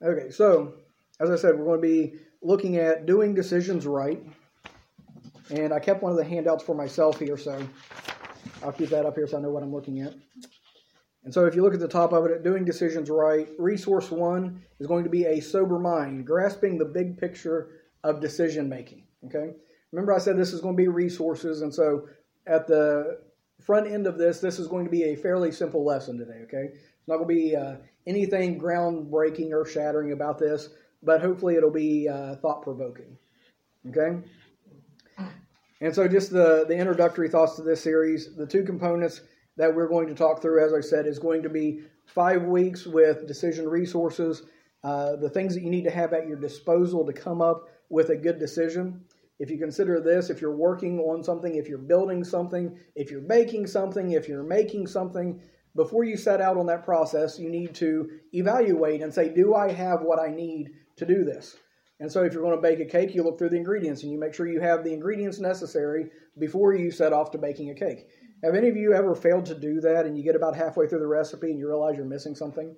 Okay, so as I said, we're going to be looking at doing decisions right. And I kept one of the handouts for myself here, so I'll keep that up here so I know what I'm looking at. And so if you look at the top of it, doing decisions right, resource 1 is going to be a sober mind, grasping the big picture of decision making. Okay? Remember I said this is going to be resources, and so at the front end of this is going to be a fairly simple lesson today. Okay? It's not going to be anything groundbreaking or shattering about this, but hopefully it'll be thought-provoking. Okay? And so just the introductory thoughts to this series, the two components that we're going to talk through, as I said, is going to be 5 weeks with decision resources, the things that you need to have at your disposal to come up with a good decision. If you consider this, if you're working on something, if you're building something, if you're baking something, if you're making something, before you set out on that process, you need to evaluate and say, do I have what I need to do this? And so if you're going to bake a cake, you look through the ingredients and you make sure you have the ingredients necessary before you set off to baking a cake. Have any of you ever failed to do that and you get about halfway through the recipe and you realize you're missing something?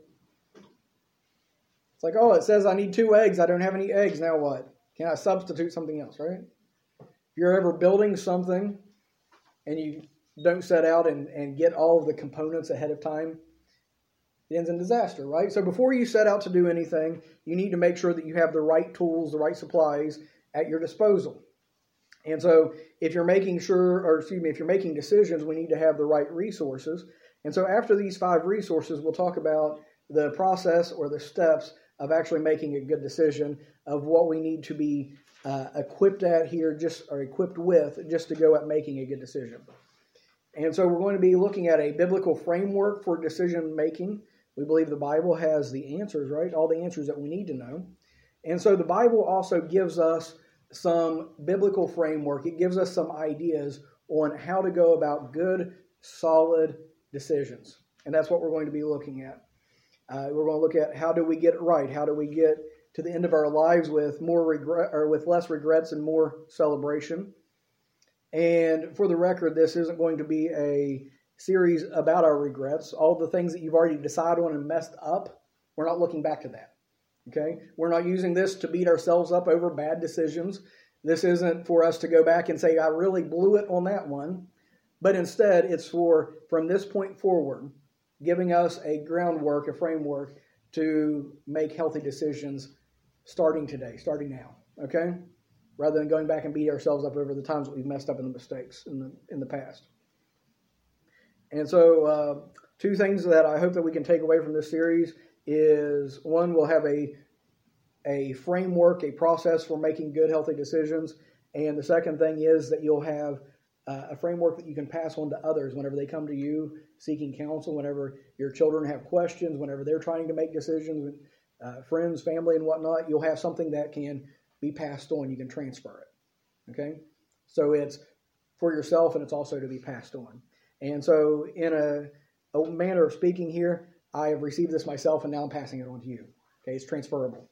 It's like, oh, it says I need 2 eggs. I don't have any eggs. Now what? Can I substitute something else, right? If you're ever building something and you don't set out and get all of the components ahead of time, it ends in disaster, right? So before you set out to do anything, you need to make sure that you have the right tools, the right supplies at your disposal. And so if you're making decisions, we need to have the right resources. And so after these 5 resources, we'll talk about the process or the steps of actually making a good decision of what we need to be equipped with just to go at making a good decision. And so we're going to be looking at a biblical framework for decision making. We believe the Bible has the answers, right? All the answers that we need to know. And so the Bible also gives us some biblical framework. It gives us some ideas on how to go about good, solid decisions. And that's what we're going to be looking at. We're going to look at how do we get it right? How do we get to the end of our lives with more regret or with less regrets and more celebration? And for the record, this isn't going to be a series about our regrets. All the things that you've already decided on and messed up, we're not looking back to that. Okay? We're not using this to beat ourselves up over bad decisions. This isn't for us to go back and say, I really blew it on that one. But instead, it's from this point forward, giving us a groundwork, a framework to make healthy decisions starting today, starting now. Okay? Rather than going back and beat ourselves up over the times that we've messed up in the mistakes in the past. And so 2 things that I hope that we can take away from this series is, 1, we'll have a framework, a process for making good, healthy decisions. And the second thing is that you'll have a framework that you can pass on to others whenever they come to you seeking counsel, whenever your children have questions, whenever they're trying to make decisions, friends, family, and whatnot. You'll have something that can be passed on. You can transfer it. Okay? So it's for yourself and it's also to be passed on. And so in a manner of speaking here, I have received this myself and now I'm passing it on to you. Okay? It's transferable.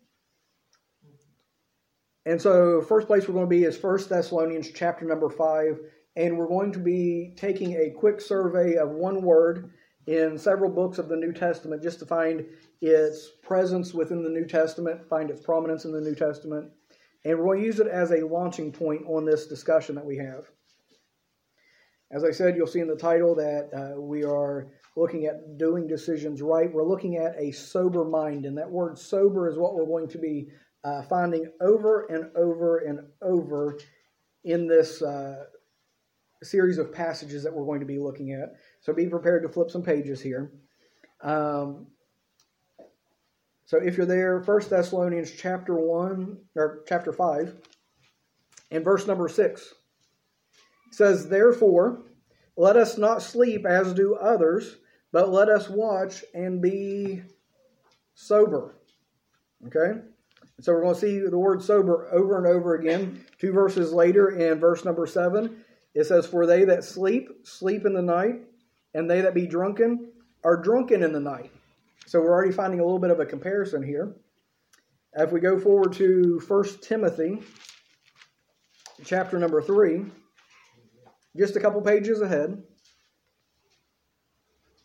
And so first place we're going to be is 1 Thessalonians chapter number 5. And we're going to be taking a quick survey of one word in several books of the New Testament just to find its presence within the New Testament, find its prominence in the New Testament. And we're going to use it as a launching point on this discussion that we have. As I said, you'll see in the title that we are looking at doing decisions right. We're looking at a sober mind, and that word sober is what we're going to be finding over and over and over in this series of passages that we're going to be looking at. So be prepared to flip some pages here. So if you're there, 1 Thessalonians chapter 5, and verse number 6. It says, therefore, let us not sleep as do others, but let us watch and be sober. Okay? So we're going to see the word sober over and over again. 2 verses later in verse number 7, it says, for they that sleep, sleep in the night, and they that be drunken are drunken in the night. So we're already finding a little bit of a comparison here. If we go forward to 1 Timothy, chapter number 3, just a couple pages ahead,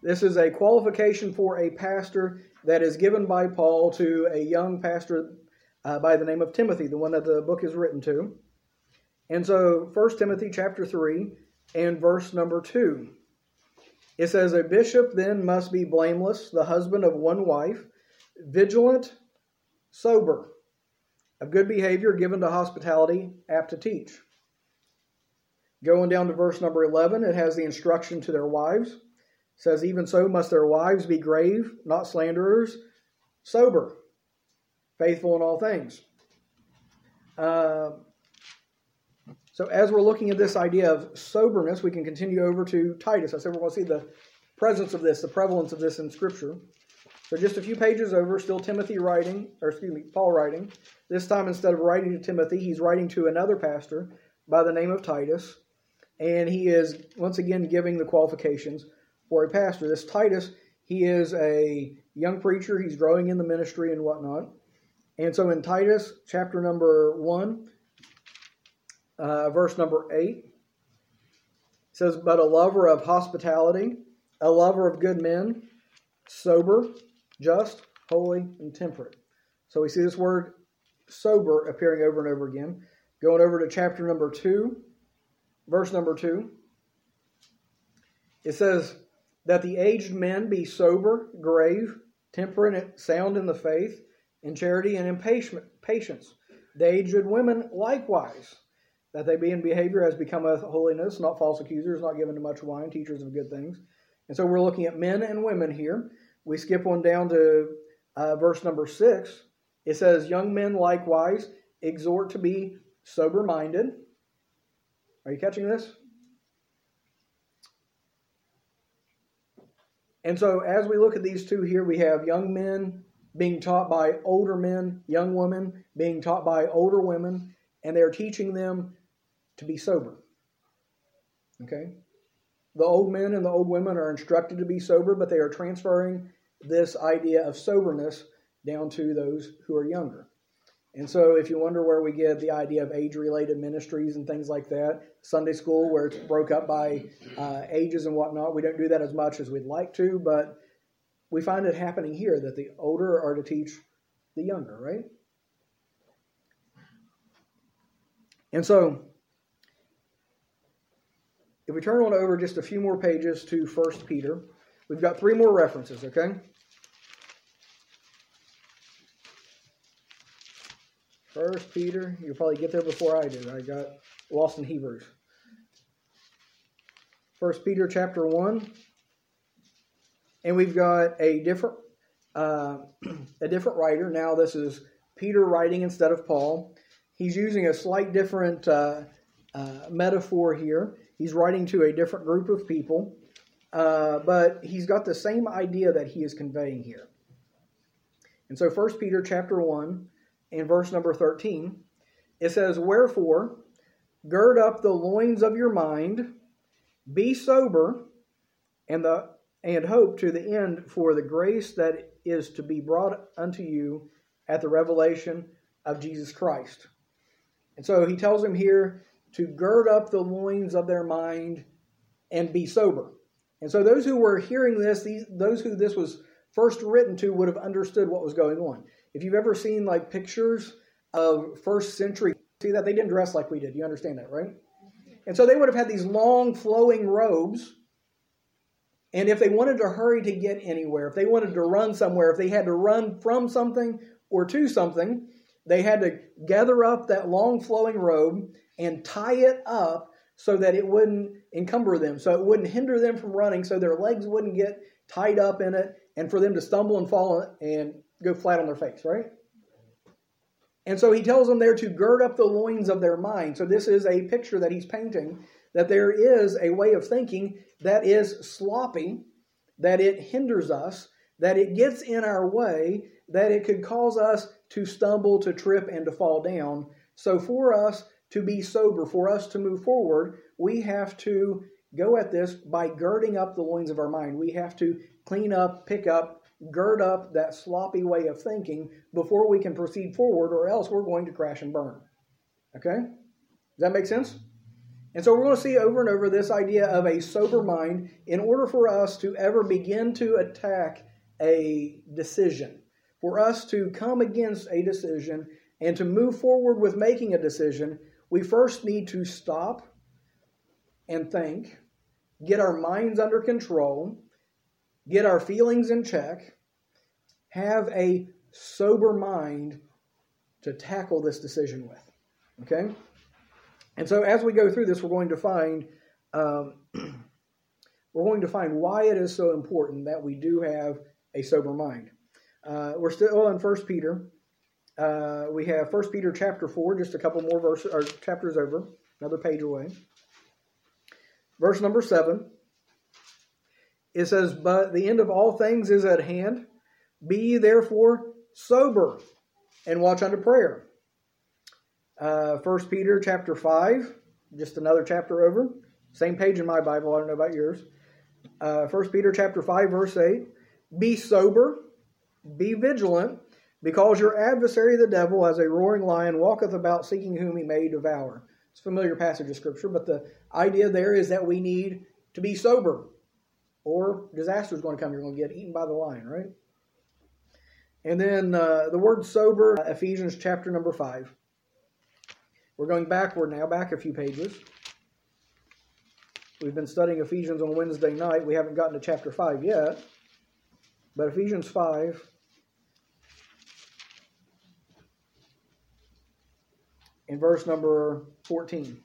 This is a qualification for a pastor that is given by Paul to a young pastor by the name of Timothy, the one that the book is written to. And so 1 Timothy chapter 3 and verse number 2. It says, "A bishop then must be blameless, the husband of one wife, vigilant, sober, of good behavior, given to hospitality, apt to teach." Going down to verse number 11, it has the instruction to their wives. It says, "Even so must their wives be grave, not slanderers, sober, faithful in all things." So as we're looking at this idea of soberness, we can continue over to Titus. I said we're going to see the presence of this, the prevalence of this in Scripture. So just a few pages over, still Paul writing. This time, instead of writing to Timothy, he's writing to another pastor by the name of Titus. And he is, once again, giving the qualifications for a pastor. This Titus, he is a young preacher. He's growing in the ministry and whatnot. And so in Titus, chapter number 1, verse number 8, it says, "But a lover of hospitality, a lover of good men, sober, just, holy, and temperate." So we see this word sober appearing over and over again. Going over to chapter number 2, verse number 2, it says, "That the aged men be sober, grave, temperate, sound in the faith, in charity, and in patience. The aged women likewise, that they be in behavior as becometh holiness, not false accusers, not given to much wine, teachers of good things." And so we're looking at men and women here. We skip on down to verse number 6. It says, "Young men likewise exhort to be sober-minded." Are you catching this? And so as we look at these two here, we have young men being taught by older men, young women being taught by older women, and they're teaching them to be sober. Okay? The old men and the old women are instructed to be sober, but they are transferring this idea of soberness down to those who are younger. And so if you wonder where we get the idea of age-related ministries and things like that, Sunday school where it's broke up by ages and whatnot, we don't do that as much as we'd like to, but we find it happening here that the older are to teach the younger, right? And so if we turn on over just a few more pages to 1 Peter, we've got 3 more references, okay? 1 Peter, you'll probably get there before I do. I got lost in Hebrews. 1 Peter chapter 1, and we've got a different writer. Now this is Peter writing instead of Paul. He's using a slight different metaphor here. He's writing to a different group of people, but he's got the same idea that he is conveying here. And so 1 Peter chapter 1 and verse number 13, it says, "Wherefore, gird up the loins of your mind, be sober, and hope to the end for the grace that is to be brought unto you at the revelation of Jesus Christ." And so he tells them here to gird up the loins of their mind and be sober. And so those who were hearing this, those who this was first written to would have understood what was going on. If you've ever seen like pictures of first century, see that they didn't dress like we did. You understand that, right? And so they would have had these long flowing robes. And if they wanted to hurry to get anywhere, if they wanted to run somewhere, if they had to run from something or to something, they had to gather up that long flowing robe and tie it up so that it wouldn't encumber them, so it wouldn't hinder them from running, so their legs wouldn't get tied up in it, and for them to stumble and fall and go flat on their face, right? And so he tells them there to gird up the loins of their mind. So this is a picture that he's painting, that there is a way of thinking that is sloppy, that it hinders us, that it gets in our way, that it could cause us to stumble, to trip, and to fall down. So for us to be sober, for us to move forward, we have to go at this by girding up the loins of our mind. We have to clean up, pick up, gird up that sloppy way of thinking before we can proceed forward, or else we're going to crash and burn. Okay? Does that make sense? And so we're going to see over and over this idea of a sober mind in order for us to ever begin to attack a decision, for us to come against a decision and to move forward with making a decision. We first need to stop and think, get our minds under control, get our feelings in check, have a sober mind to tackle this decision with. Okay? And so as we go through this, we're going to find why it is so important that we do have a sober mind. We're still in 1 Peter. We have 1 Peter chapter 4, just a couple more verses or chapters over, another page away. Verse number 7. It says, "But the end of all things is at hand. Be ye therefore sober, and watch unto prayer." 1 Peter chapter 5, just another chapter over. Same page in my Bible, I don't know about yours. 1 Peter chapter 5, verse 8. "Be sober, be vigilant, because your adversary the devil, as a roaring lion, walketh about seeking whom he may devour." It's a familiar passage of Scripture, but the idea there is that we need to be sober, or disaster is going to come. You're going to get eaten by the lion, right? And then the word sober, Ephesians chapter number 5. We're going backward now, back a few pages. We've been studying Ephesians on Wednesday night. We haven't gotten to chapter 5 yet. But Ephesians 5, in verse number 14.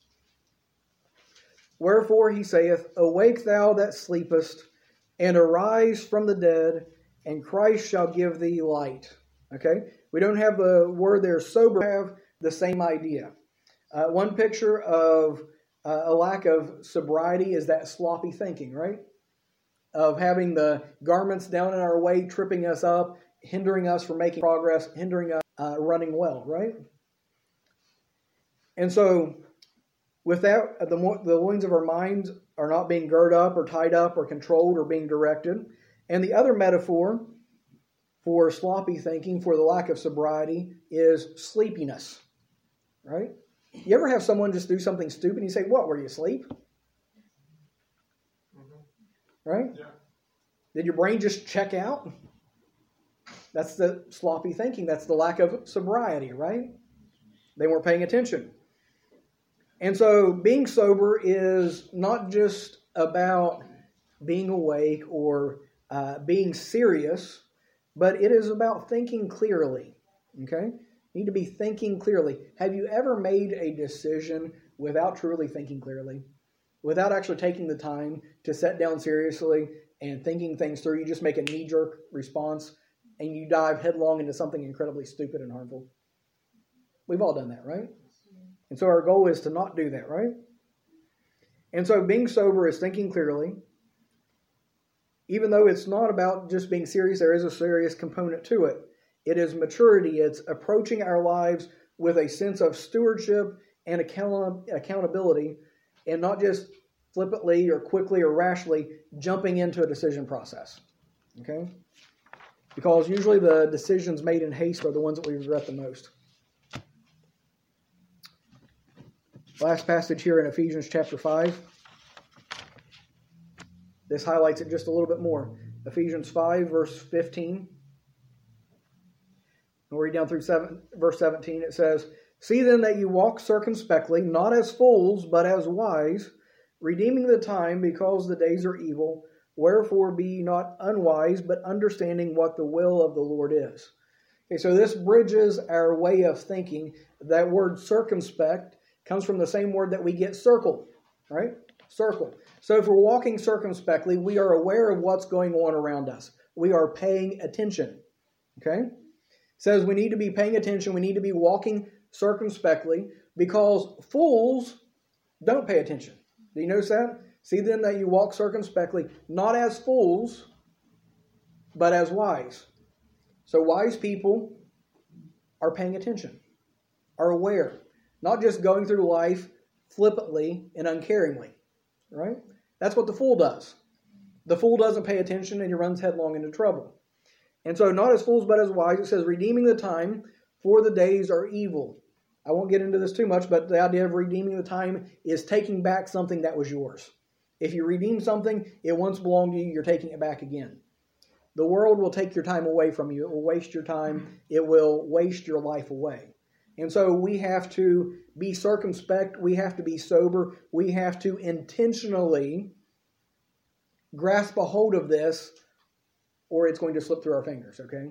"Wherefore he saith, Awake thou that sleepest, and arise from the dead, and Christ shall give thee light." Okay? We don't have the word there, sober, we have the same idea. One picture of a lack of sobriety is that sloppy thinking, right? Of having the garments down in our way, tripping us up, hindering us from making progress, hindering us running well, right? And so, with that, the loins of our minds are not being girded up or tied up or controlled or being directed. And the other metaphor for sloppy thinking, for the lack of sobriety, is sleepiness, right? You ever have someone just do something stupid and you say, "What, were you asleep?" Right? Yeah. Did your brain just check out? That's the sloppy thinking. That's the lack of sobriety, right? They weren't paying attention. And so being sober is not just about being awake or being serious, but it is about thinking clearly. Okay? You need to be thinking clearly. Have you ever made a decision without truly thinking clearly? Without actually taking the time to sit down seriously and thinking things through? You just make a knee-jerk response and you dive headlong into something incredibly stupid and harmful. We've all done that, right? And so our goal is to not do that, right? And so being sober is thinking clearly. Even though it's not about just being serious, there is a serious component to it. It is maturity. It's approaching our lives with a sense of stewardship and accountability, and not just flippantly or quickly or rashly jumping into a decision process. Okay? Because usually the decisions made in haste are the ones that we regret the most. Last passage here in Ephesians chapter 5. This highlights it just a little bit more. Ephesians 5, verse 15. We'll read down through verse 17. It says, "See then that you walk circumspectly, not as fools, but as wise, redeeming the time, because the days are evil. Wherefore be ye not unwise, but understanding what the will of the Lord is." Okay, so this bridges our way of thinking. That word circumspect comes from the same word that we get circle, right? Circle. So if we're walking circumspectly, we are aware of what's going on around us. We are paying attention. Okay? It says we need to be paying attention. We need to be walking circumspectly, because fools don't pay attention. Do you notice that? See then that you walk circumspectly, not as fools, but as wise. So wise people are paying attention, are aware, not just going through life flippantly and uncaringly, right? That's what the fool does. The fool doesn't pay attention and he runs headlong into trouble. And so not as fools, but as wise. It says, redeeming the time, for the days are evil. I won't get into this too much, but the idea of redeeming the time is taking back something that was yours. If you redeem something, it once belonged to you, you're taking it back again. The world will take your time away from you. It will waste your time. It will waste your life away. And so we have to be circumspect. We have to be sober. We have to intentionally grasp a hold of this, or it's going to slip through our fingers, okay?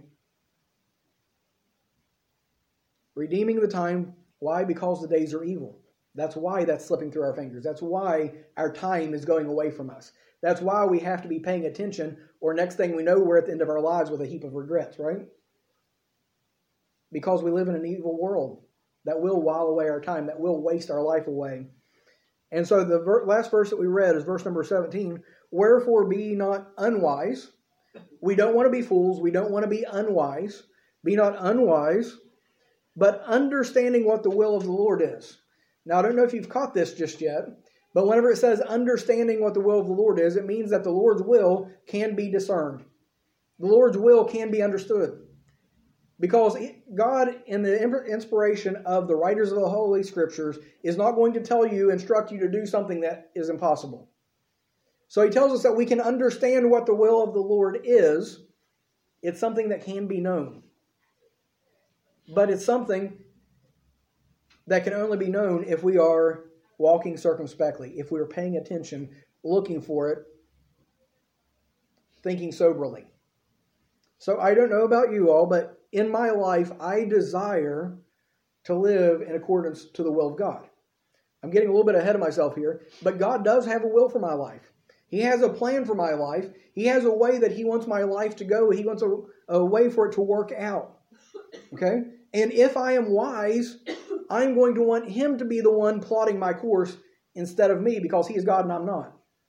Redeeming the time. Why? Because the days are evil. That's why that's slipping through our fingers. That's why our time is going away from us. That's why we have to be paying attention, or next thing we know, we're at the end of our lives with a heap of regrets, right? Because we live in an evil world that will while away our time, that will waste our life away. And so the last verse that we read is verse number 17. Wherefore be ye not unwise. We don't want to be fools. We don't want to be unwise. Be not unwise, but understanding what the will of the Lord is. Now, I don't know if you've caught this just yet, but whenever it says understanding what the will of the Lord is, it means that the Lord's will can be discerned. The Lord's will can be understood. Because God, in the inspiration of the writers of the Holy Scriptures, is not going to instruct you to do something that is impossible. So he tells us that we can understand what the will of the Lord is. It's something that can be known. But it's something that can only be known if we are walking circumspectly, if we are paying attention, looking for it, thinking soberly. So I don't know about you all, but in my life, I desire to live in accordance to the will of God. I'm getting a little bit ahead of myself here, but God does have a will for my life. He has a plan for my life. He has a way that He wants my life to go. He wants a way for it to work out. Okay? And if I am wise, I'm going to want Him to be the one plotting my course instead of me, because He is God and I'm not.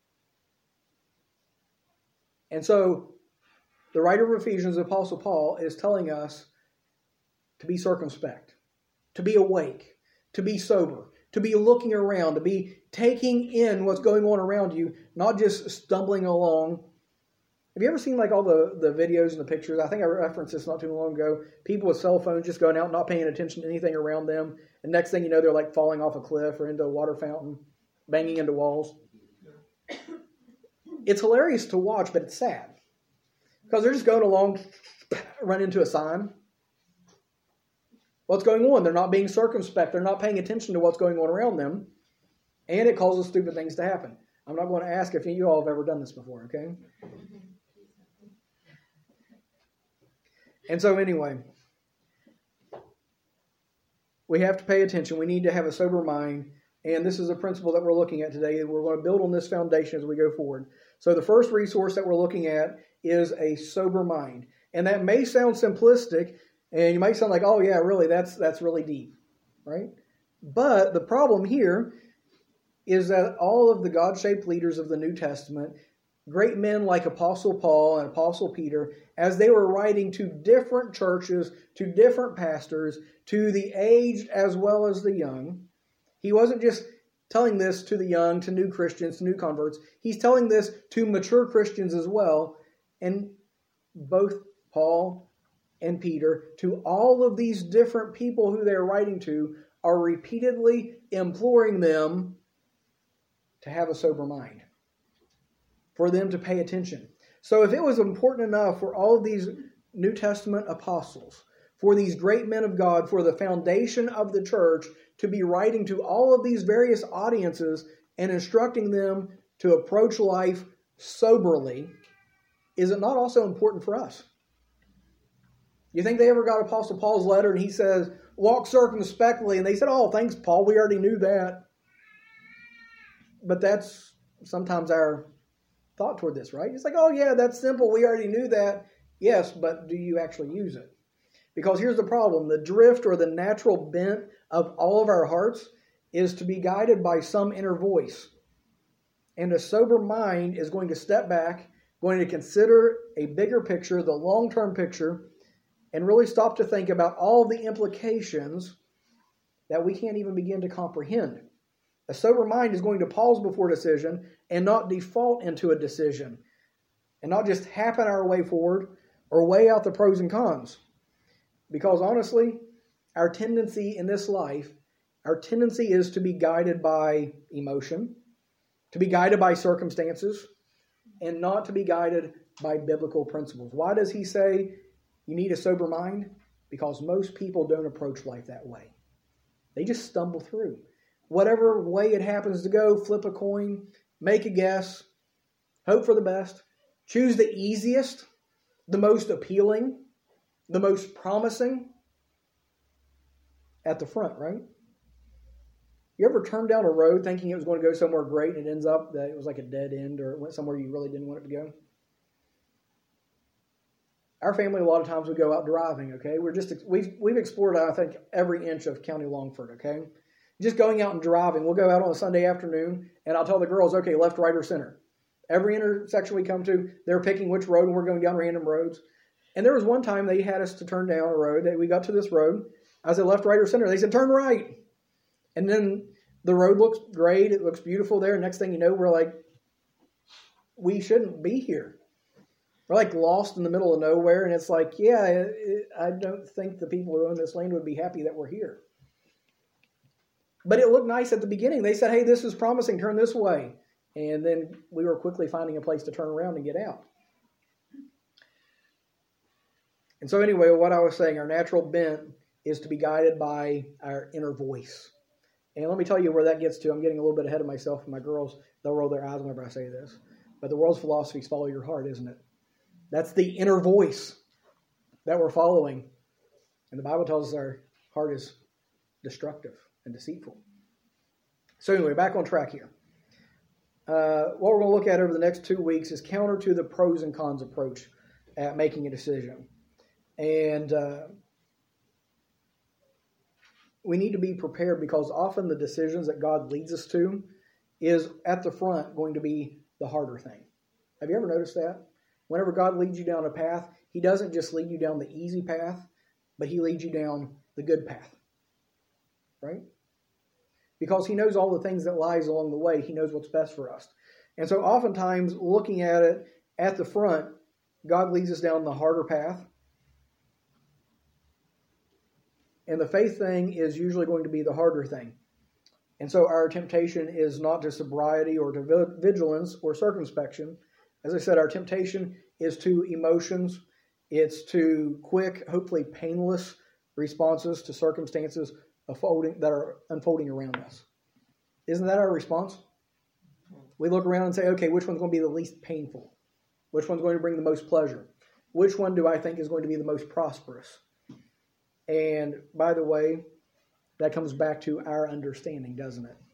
And so the writer of Ephesians, the Apostle Paul, is telling us to be circumspect, to be awake, to be sober, to be looking around, to be taking in what's going on around you, not just stumbling along. Have you ever seen like all the videos and the pictures? I think I referenced this not too long ago. People with cell phones just going out, not paying attention to anything around them. And next thing you know, they're like falling off a cliff or into a water fountain, banging into walls. It's hilarious to watch, but it's sad. Because they're just going along, run into a sign. What's going on? They're not being circumspect. They're not paying attention to what's going on around them. And it causes stupid things to happen. I'm not going to ask if any of you all have ever done this before, okay? And so anyway, we have to pay attention. We need to have a sober mind. And this is a principle that we're looking at today. We're going to build on this foundation as we go forward. So the first resource that we're looking at is a sober mind. And that may sound simplistic, and you might sound like, oh yeah, really, that's really deep, right? But the problem here is that all of the God-shaped leaders of the New Testament, great men like Apostle Paul and Apostle Peter, as they were writing to different churches, to different pastors, to the aged as well as the young, he wasn't just telling this to the young, to new Christians, to new converts. He's telling this to mature Christians as well. And both Paul and Peter, to all of these different people who they're writing to, are repeatedly imploring them to have a sober mind, for them to pay attention. So if it was important enough for all of these New Testament apostles, for these great men of God, for the foundation of the church, to be writing to all of these various audiences and instructing them to approach life soberly, is it not also important for us? You think they ever got Apostle Paul's letter and he says, walk circumspectly, and they said, oh, thanks, Paul, we already knew that. But that's sometimes our thought toward this, right? It's like, oh yeah, that's simple, we already knew that. Yes, but do you actually use it? Because here's the problem. The drift or the natural bent of all of our hearts is to be guided by some inner voice. And a sober mind is going to step back, going to consider a bigger picture, the long-term picture, and really stop to think about all the implications that we can't even begin to comprehend. A sober mind is going to pause before decision and not default into a decision, and not just happen our way forward or weigh out the pros and cons. Because honestly, our tendency in this life Our tendency is to be guided by emotion, to be guided by circumstances, and not to be guided by biblical principles. Why does he say you need a sober mind? Because most people don't approach life that way. They just stumble through. Whatever way it happens to go, flip a coin, make a guess, hope for the best, choose the easiest, the most appealing, the most promising at the front, right? You ever turned down a road thinking it was going to go somewhere great and it ends up that it was like a dead end or it went somewhere you really didn't want it to go? Our family, a lot of times, we go out driving, okay? We've explored, I think, every inch of County Longford, okay? Just going out and driving. We'll go out on a Sunday afternoon, and I'll tell the girls, okay, left, right, or center. Every intersection we come to, they're picking which road, and we're going down random roads. And there was one time they had us to turn down a road. We got to this road. I said, left, right, or center. They said, turn right. And then the road looks great. It looks beautiful there. Next thing you know, we're like, we shouldn't be here. We're like lost in the middle of nowhere, and it's like, yeah, I don't think the people who own this land would be happy that we're here. But it looked nice at the beginning. They said, hey, this is promising, turn this way. And then we were quickly finding a place to turn around and get out. And so anyway, what I was saying, our natural bent is to be guided by our inner voice. And let me tell you where that gets to. I'm getting a little bit ahead of myself, and my girls, they'll roll their eyes whenever I say this. But the world's philosophy is follow your heart, isn't it? That's the inner voice that we're following. And the Bible tells us our heart is destructive and deceitful. So anyway, back on track here. What we're going to look at over the next 2 weeks is counter to the pros and cons approach at making a decision. And we need to be prepared because often the decisions that God leads us to is at the front going to be the harder thing. Have you ever noticed that? Whenever God leads you down a path, he doesn't just lead you down the easy path, but he leads you down the good path. Right? Because he knows all the things that lies along the way. He knows what's best for us. And so oftentimes, looking at it at the front, God leads us down the harder path. And the faith thing is usually going to be the harder thing. And so our temptation is not to sobriety or to vigilance or circumspection. As I said, our temptation is to emotions. It's to quick, hopefully painless responses to circumstances that are unfolding around us. Isn't that our response? We look around and say, okay, which one's going to be the least painful? Which one's going to bring the most pleasure? Which one do I think is going to be the most prosperous? And by the way, that comes back to our understanding, doesn't it?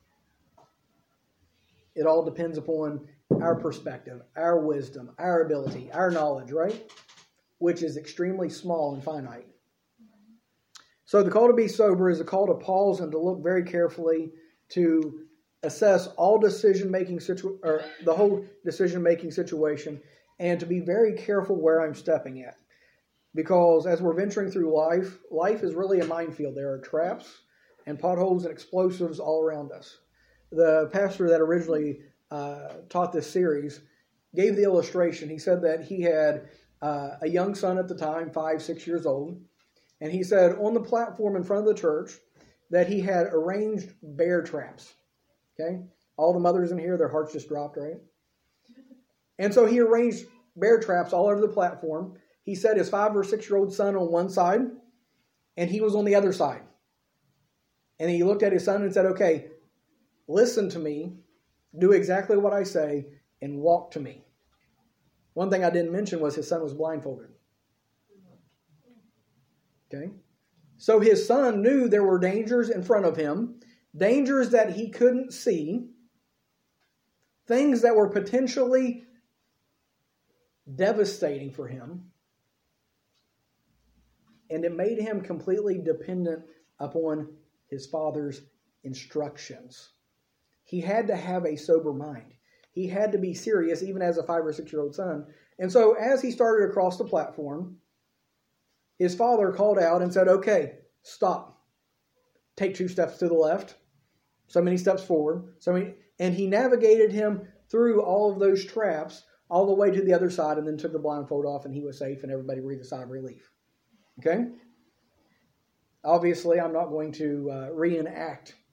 It all depends upon our perspective, our wisdom, our ability, our knowledge, right? Which is extremely small and finite. So the call to be sober is a call to pause and to look very carefully to assess all the whole decision-making situation, and to be very careful where I'm stepping at. Because as we're venturing through life is really a minefield. There are traps and potholes and explosives all around us. The pastor that originally taught this series gave the illustration. He said that he had a young son at the time, 5, 6 years old. And he said on the platform in front of the church that he had arranged bear traps. Okay? All the mothers in here, their hearts just dropped, right? And so he arranged bear traps all over the platform. He set his 5 or 6 year old son on one side, and he was on the other side. And he looked at his son and said, okay, listen to me, do exactly what I say, and walk to me. One thing I didn't mention was his son was blindfolded. Okay? So his son knew there were dangers in front of him, dangers that he couldn't see, things that were potentially devastating for him. And it made him completely dependent upon his father's instructions. He had to have a sober mind. He had to be serious, even as a 5 or 6 year old son. And so as he started across the platform, his father called out and said, okay, stop. Take 2 steps to the left, so many steps forward. And he navigated him through all of those traps all the way to the other side, and then took the blindfold off, and he was safe, and everybody breathed a sigh of relief. Okay? Obviously, I'm not going to reenact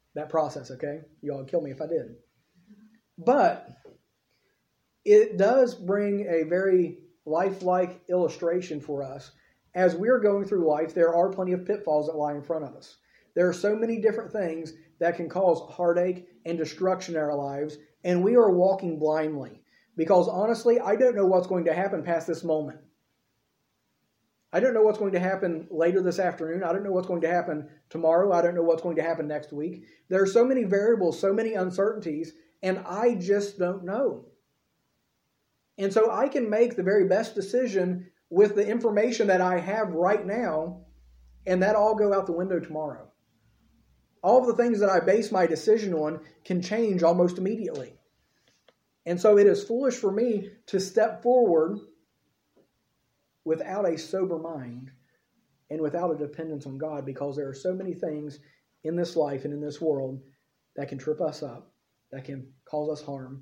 that process, okay? You all would kill me if I did. But it does bring a very lifelike illustration for us. As we're going through life, there are plenty of pitfalls that lie in front of us. There are so many different things that can cause heartache and destruction in our lives, and we are walking blindly. Because honestly, I don't know what's going to happen past this moment. I don't know what's going to happen later this afternoon. I don't know what's going to happen tomorrow. I don't know what's going to happen next week. There are so many variables, so many uncertainties, and I just don't know. And so I can make the very best decision with the information that I have right now, and that all go out the window tomorrow. All of the things that I base my decision on can change almost immediately. And so it is foolish for me to step forward without a sober mind and without a dependence on God, because there are so many things in this life and in this world that can trip us up, that can cause us harm.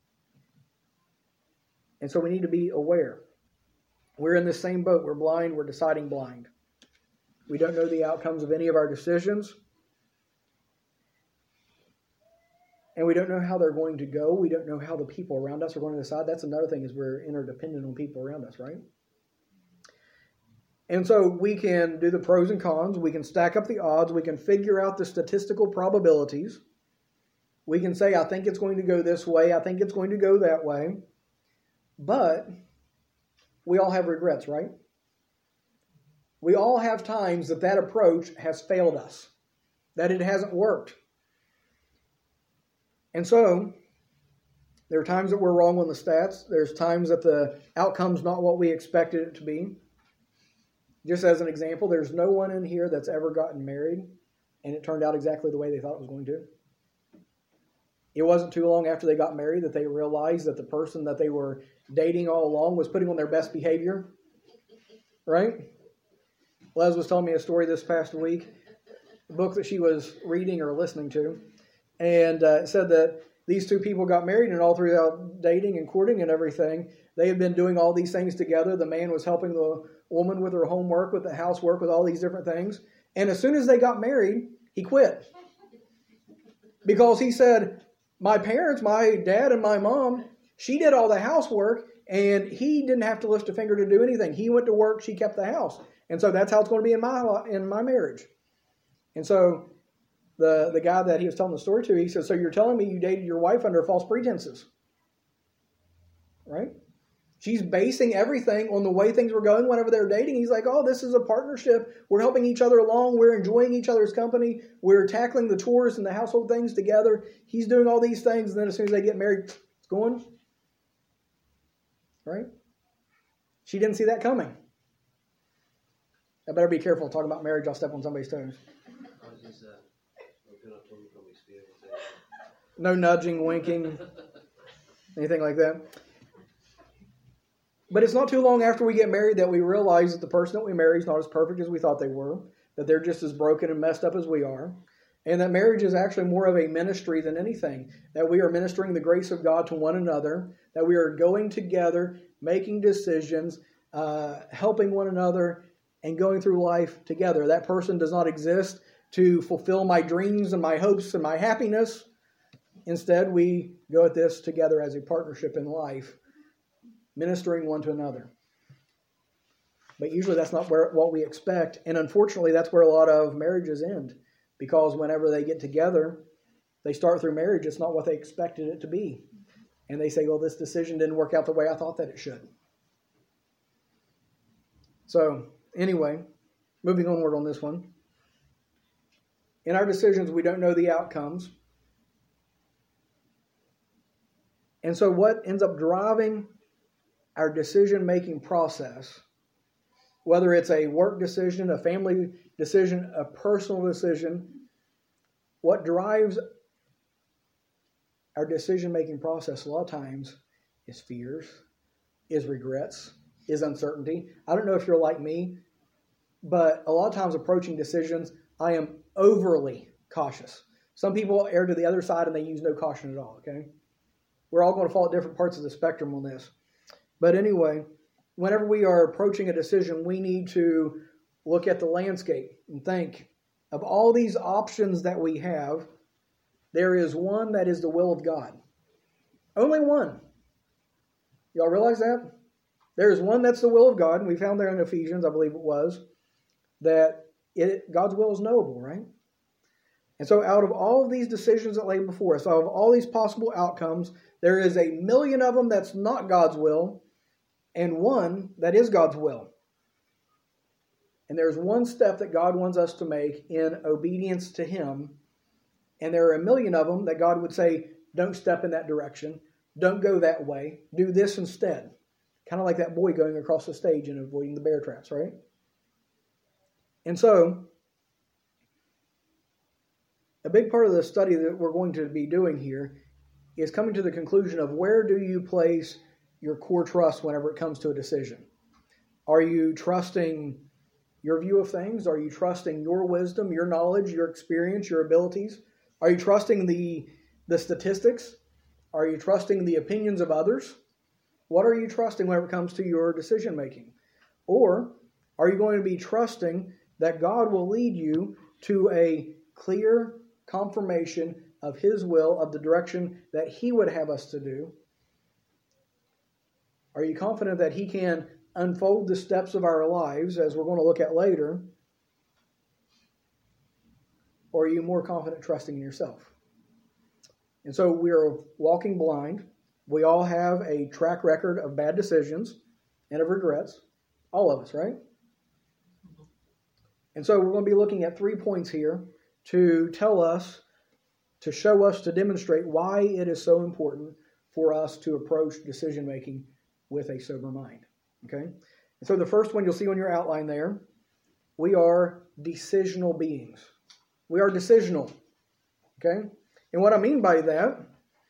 And so we need to be aware. We're in the same boat. We're blind. We're deciding blind. We don't know the outcomes of any of our decisions. And we don't know how they're going to go. We don't know how the people around us are going to decide. That's another thing, is we're interdependent on people around us, right? And so we can do the pros and cons. We can stack up the odds. We can figure out the statistical probabilities. We can say, I think it's going to go this way. I think it's going to go that way. But we all have regrets, right? We all have times that approach has failed us, that it hasn't worked. And so there are times that we're wrong on the stats. There's times that the outcome's not what we expected it to be. Just as an example, there's no one in here that's ever gotten married and it turned out exactly the way they thought it was going to. It wasn't too long after they got married that they realized that the person that they were dating all along was putting on their best behavior. Right? Les was telling me a story this past week, a book that she was reading or listening to, and it said that these two people got married, and all throughout dating and courting and everything, they had been doing all these things together. The man was helping the woman with her homework, with the housework, with all these different things. And as soon as they got married, he quit. Because he said, my parents, my dad and my mom, she did all the housework, and he didn't have to lift a finger to do anything. He went to work, she kept the house. And so that's how it's going to be in my marriage. And so the guy that he was telling the story to, he said, so you're telling me you dated your wife under false pretenses? Right? She's basing everything on the way things were going whenever they were dating. He's like, oh, this is a partnership. We're helping each other along. We're enjoying each other's company. We're tackling the chores and the household things together. He's doing all these things. And then as soon as they get married, it's going. Right? She didn't see that coming. I better be careful talking about marriage. I'll step on somebody's toes. No nudging, winking, anything like that. But it's not too long after we get married that we realize that the person that we marry is not as perfect as we thought they were, that they're just as broken and messed up as we are, and that marriage is actually more of a ministry than anything, that we are ministering the grace of God to one another, that we are going together, making decisions, helping one another, and going through life together. That person does not exist to fulfill my dreams and my hopes and my happiness. Instead, we go at this together as a partnership in life, ministering one to another. But usually that's not what we expect. And unfortunately, that's where a lot of marriages end. Because whenever they get together, they start through marriage, it's not what they expected it to be. And they say, well, this decision didn't work out the way I thought that it should. So, anyway, moving onward on this one. In our decisions, we don't know the outcomes. And so what ends up driving our decision-making process, whether it's a work decision, a family decision, a personal decision, what drives our decision-making process a lot of times is fears, is regrets, is uncertainty. I don't know if you're like me, but a lot of times approaching decisions, I am overly cautious. Some people err to the other side and they use no caution at all, okay? We're all going to fall at different parts of the spectrum on this. But anyway, whenever we are approaching a decision, we need to look at the landscape and think of all these options that we have. there is one that is the will of God. Only one. Y'all realize that? There is one that's the will of God, and we found there in Ephesians, I believe it was, that God's will is knowable, right? And so out of all of these decisions that lay before us, out of all these possible outcomes, there is a million of them that's not God's will, and one that is God's will. And there's one step that God wants us to make in obedience to Him, and there are a million of them that God would say, don't step in that direction, don't go that way, do this instead. Kind of like that boy going across the stage and avoiding the bear traps, right? And so, a big part of the study that we're going to be doing here is coming to the conclusion of where do you place your core trust whenever it comes to a decision. Are you trusting your view of things? Are you trusting your wisdom, your knowledge, your experience, your abilities? Are you trusting the statistics? Are you trusting the opinions of others? What are you trusting whenever it comes to your decision making? Or are you going to be trusting that God will lead you to a clear confirmation of His will, of the direction that He would have us to do? Are you confident that He can unfold the steps of our lives, as we're going to look at later? Or are you more confident trusting in yourself? And so we're walking blind. We all have a track record of bad decisions and of regrets. All of us, right? And so we're going to be looking at 3 points here to tell us, to show us, to demonstrate why it is so important for us to approach decision making with a sober mind. Okay? And so the first one you'll see on your outline there, we are decisional beings. We are decisional. Okay? And what I mean by that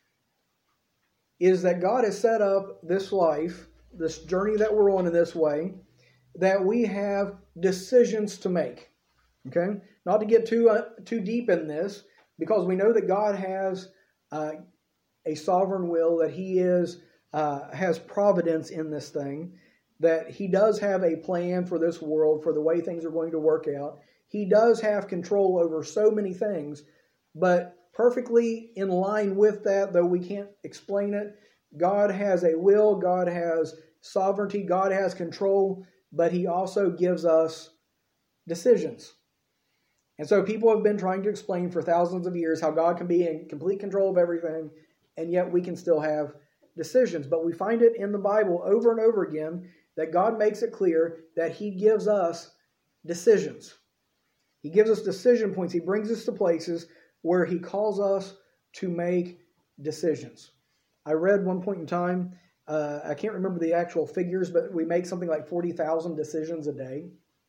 is that God has set up this life, this journey that we're on in this way, that we have decisions to make. Okay? Not to get too deep in this, because we know that God has a sovereign will, that He has providence in this thing, that He does have a plan for this world, for the way things are going to work out. He does have control over so many things, but perfectly in line with that, though we can't explain it, God has a will, God has sovereignty, God has control, but He also gives us decisions. And so people have been trying to explain for thousands of years how God can be in complete control of everything, and yet we can still have decisions. But we find it in the Bible over and over again that God makes it clear that He gives us decisions. He gives us decision points. He brings us to places where He calls us to make decisions. I read one point in time, I can't remember the actual figures, but we make something like 40,000 decisions a day.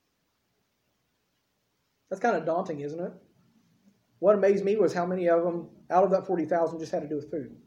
That's kind of daunting, isn't it? What amazed me was how many of them, out of that 40,000, just had to do with food.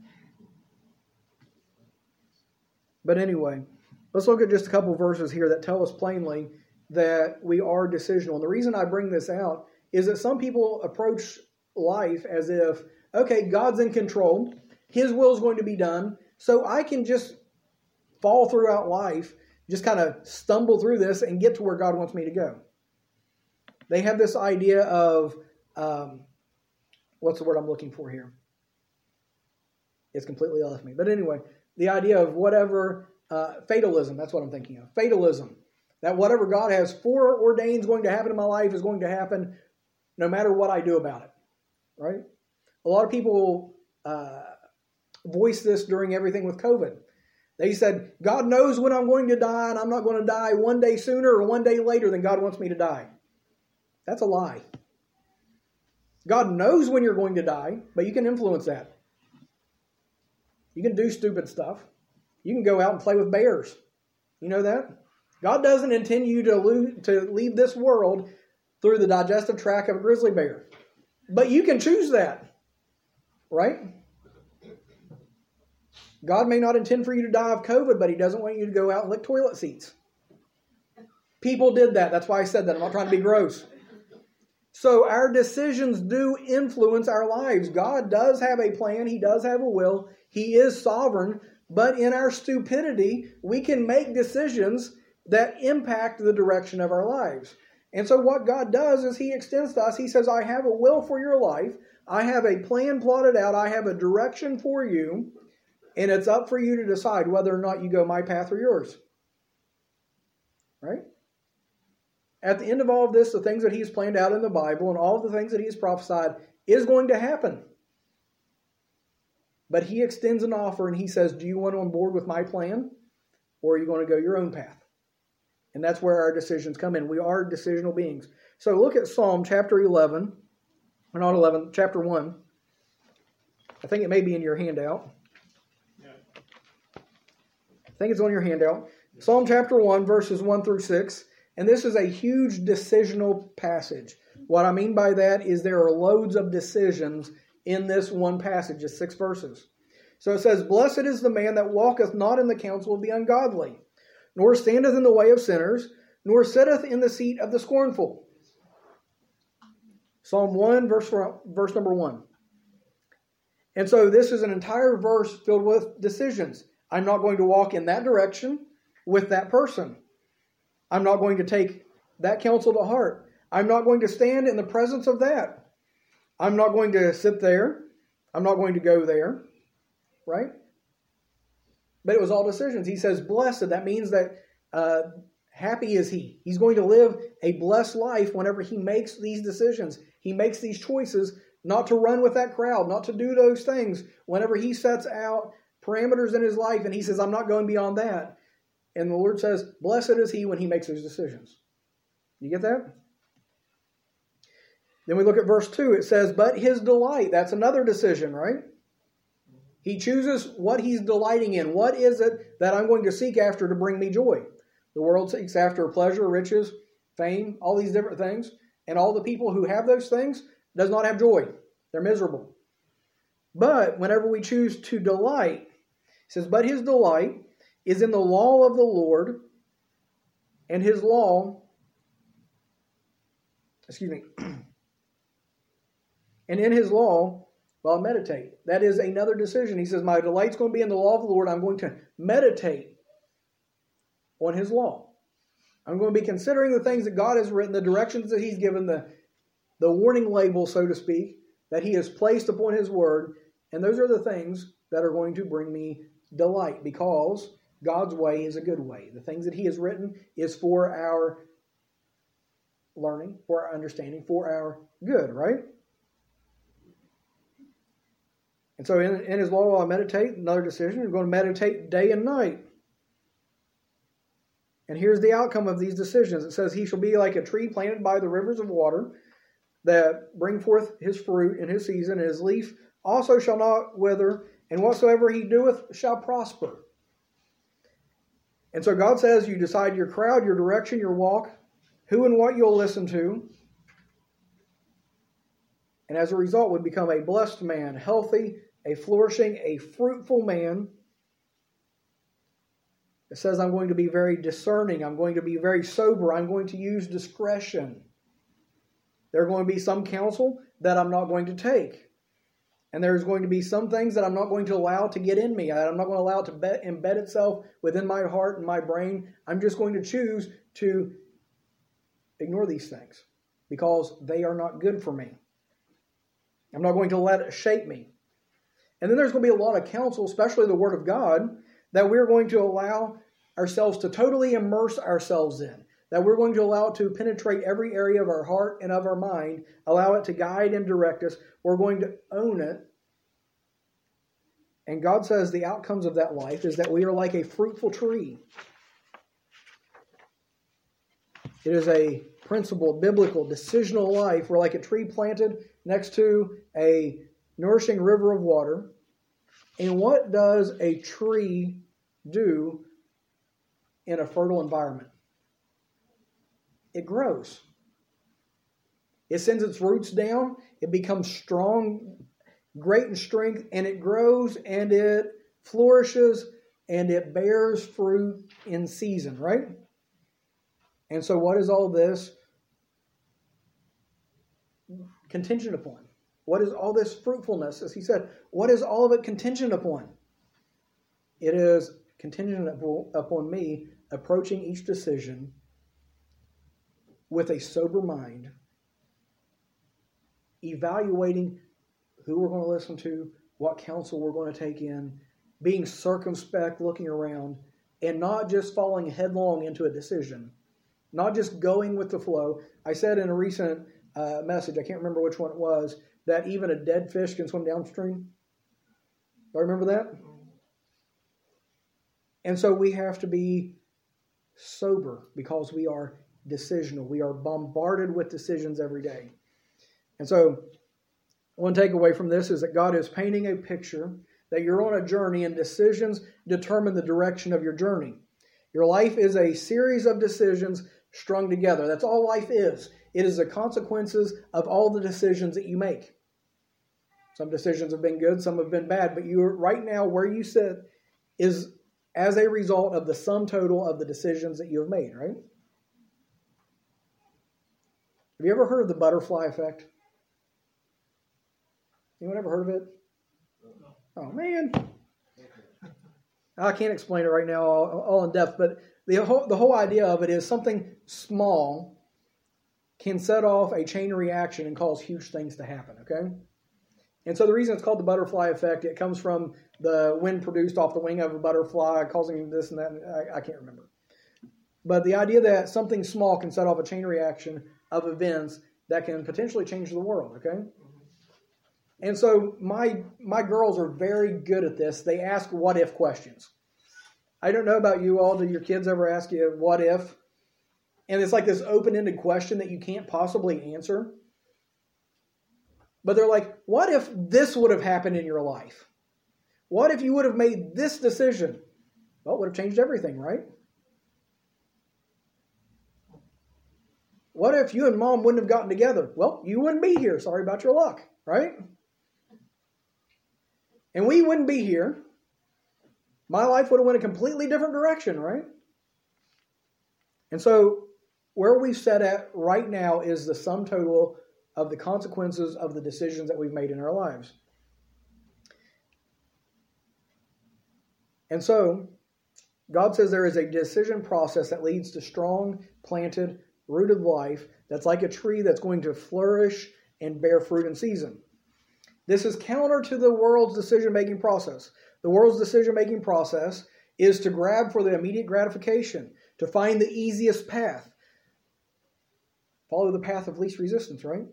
But anyway, let's look at just a couple verses here that tell us plainly that we are decisional. And the reason I bring this out is that some people approach life as if, okay, God's in control, His will is going to be done, so I can just fall throughout life, just kind of stumble through this and get to where God wants me to go. They have this idea of, what's the word I'm looking for here? It's completely left me. But anyway, the idea of whatever, fatalism, that's what I'm thinking of. Fatalism. That whatever God has foreordained is going to happen in my life is going to happen no matter what I do about it. Right? A lot of people voice this during everything with COVID. They said, God knows when I'm going to die, and I'm not going to die one day sooner or one day later than God wants me to die. That's a lie. God knows when you're going to die, but you can influence that. You can do stupid stuff. You can go out and play with bears. You know that? God doesn't intend you to leave this world through the digestive tract of a grizzly bear. But you can choose that. Right? God may not intend for you to die of COVID, but He doesn't want you to go out and lick toilet seats. People did that. That's why I said that. I'm not trying to be gross. So our decisions do influence our lives. God does have a plan. He does have a will. He is sovereign. But in our stupidity, we can make decisions that impact the direction of our lives. And so what God does is He extends to us. He says, I have a will for your life. I have a plan plotted out. I have a direction for you. And it's up for you to decide whether or not you go my path or yours. Right? At the end of all of this, the things that he's planned out in the Bible and all of the things that he's prophesied is going to happen. But he extends an offer and he says, do you want on board with my plan? Or are you going to go your own path? And that's where our decisions come in. We are decisional beings. So look at Psalm chapter 11. Or not 11, chapter 1. I think it may be in your handout. I think it's on your handout. Psalm chapter 1, verses 1 through 6. And this is a huge decisional passage. What I mean by that is there are loads of decisions in this one passage. It's 6 verses. So it says, blessed is the man that walketh not in the counsel of the ungodly, nor standeth in the way of sinners, nor sitteth in the seat of the scornful. Psalm 1, verse number 1. And so this is an entire verse filled with decisions. I'm not going to walk in that direction with that person. I'm not going to take that counsel to heart. I'm not going to stand in the presence of that. I'm not going to sit there. I'm not going to go there. Right? But it was all decisions. He says, blessed. That means that happy is he. He's going to live a blessed life whenever he makes these decisions. He makes these choices not to run with that crowd, not to do those things. Whenever he sets out parameters in his life and he says, I'm not going beyond that. And the Lord says, blessed is he when he makes those decisions. You get that? Then we look at verse 2. It says, but his delight. That's another decision, right? He chooses what he's delighting in. What is it that I'm going to seek after to bring me joy? The world seeks after pleasure, riches, fame, all these different things. And all the people who have those things does not have joy. They're miserable. But whenever we choose to delight, it says, but his delight is in the law of the Lord, and his law, and in his law, well, meditate. That is another decision. He says, my delight's going to be in the law of the Lord. I'm going to meditate on his law. I'm going to be considering the things that God has written, the directions that he's given, the warning label, so to speak, that he has placed upon his word. And those are the things that are going to bring me delight, because God's way is a good way. The things that he has written is for our learning, for our understanding, for our good, right? And so in his law, I'll meditate. Another decision. You're going to meditate day and night. And here's the outcome of these decisions. It says, he shall be like a tree planted by the rivers of water that bring forth his fruit in his season, and his leaf also shall not wither, and whatsoever he doeth shall prosper. And so God says you decide your crowd, your direction, your walk, who and what you'll listen to. And as a result, would become a blessed man, healthy, a flourishing, a fruitful man. It says I'm going to be very discerning. I'm going to be very sober. I'm going to use discretion. There are going to be some counsel that I'm not going to take. And there's going to be some things that I'm not going to allow to get in me. I'm not going to allow it to embed itself within my heart and my brain. I'm just going to choose to ignore these things because they are not good for me. I'm not going to let it shape me. And then there's going to be a lot of counsel, especially the Word of God, that we're going to allow ourselves to totally immerse ourselves in. That we're going to allow it to penetrate every area of our heart and of our mind, allow it to guide and direct us. We're going to own it. And God says the outcomes of that life is that we are like a fruitful tree. It is a principled, biblical, decisional life. We're like a tree planted next to a nourishing river of water. And what does a tree do in a fertile environment? It grows. It sends its roots down. It becomes strong, great in strength, and it grows and it flourishes and it bears fruit in season, right? And so what is all this contingent upon? What is all this fruitfulness? As he said, what is all of it contingent upon? It is contingent upon me approaching each decision with a sober mind, evaluating who we're going to listen to, what counsel we're going to take in, being circumspect, looking around, and not just falling headlong into a decision, not just going with the flow. I said in a recent message, I can't remember which one it was, that even a dead fish can swim downstream. Do I remember that? And so we have to be sober because we are decisional. We are bombarded with decisions every day. And so one takeaway from this is that God is painting a picture that you're on a journey and decisions determine the direction of your journey. Your life is a series of decisions strung together. That's all life is. It is the consequences of all the decisions that you make. Some decisions have been good, some have been bad, but you are right now where you sit is as a result of the sum total of the decisions that you have made, right? Have you ever heard of the butterfly effect? Anyone ever heard of it? Oh, man. I can't explain it right now all in depth, but the whole idea of it is something small can set off a chain reaction and cause huge things to happen, okay? And so the reason it's called the butterfly effect, it comes from the wind produced off the wing of a butterfly causing this and that. I can't remember. But the idea that something small can set off a chain reaction of events that can potentially change the world, okay? And so my girls are very good at this. They ask what-if questions. I don't know about you all. Do your kids ever ask you what if? And it's like this open-ended question that you can't possibly answer. But they're like, what if this would have happened in your life? What if you would have made this decision? Well, it would have changed everything, right? What if you and mom wouldn't have gotten together? Well, you wouldn't be here. Sorry about your luck, right? And we wouldn't be here. My life would have went a completely different direction, right? And so where we've set at right now is the sum total of the consequences of the decisions that we've made in our lives. And so God says there is a decision process that leads to strong, planted, rooted life that's like a tree that's going to flourish and bear fruit in season. This is counter to the world's decision-making process. The world's decision-making process is to grab for the immediate gratification, to find the easiest path. Follow the path of least resistance, right?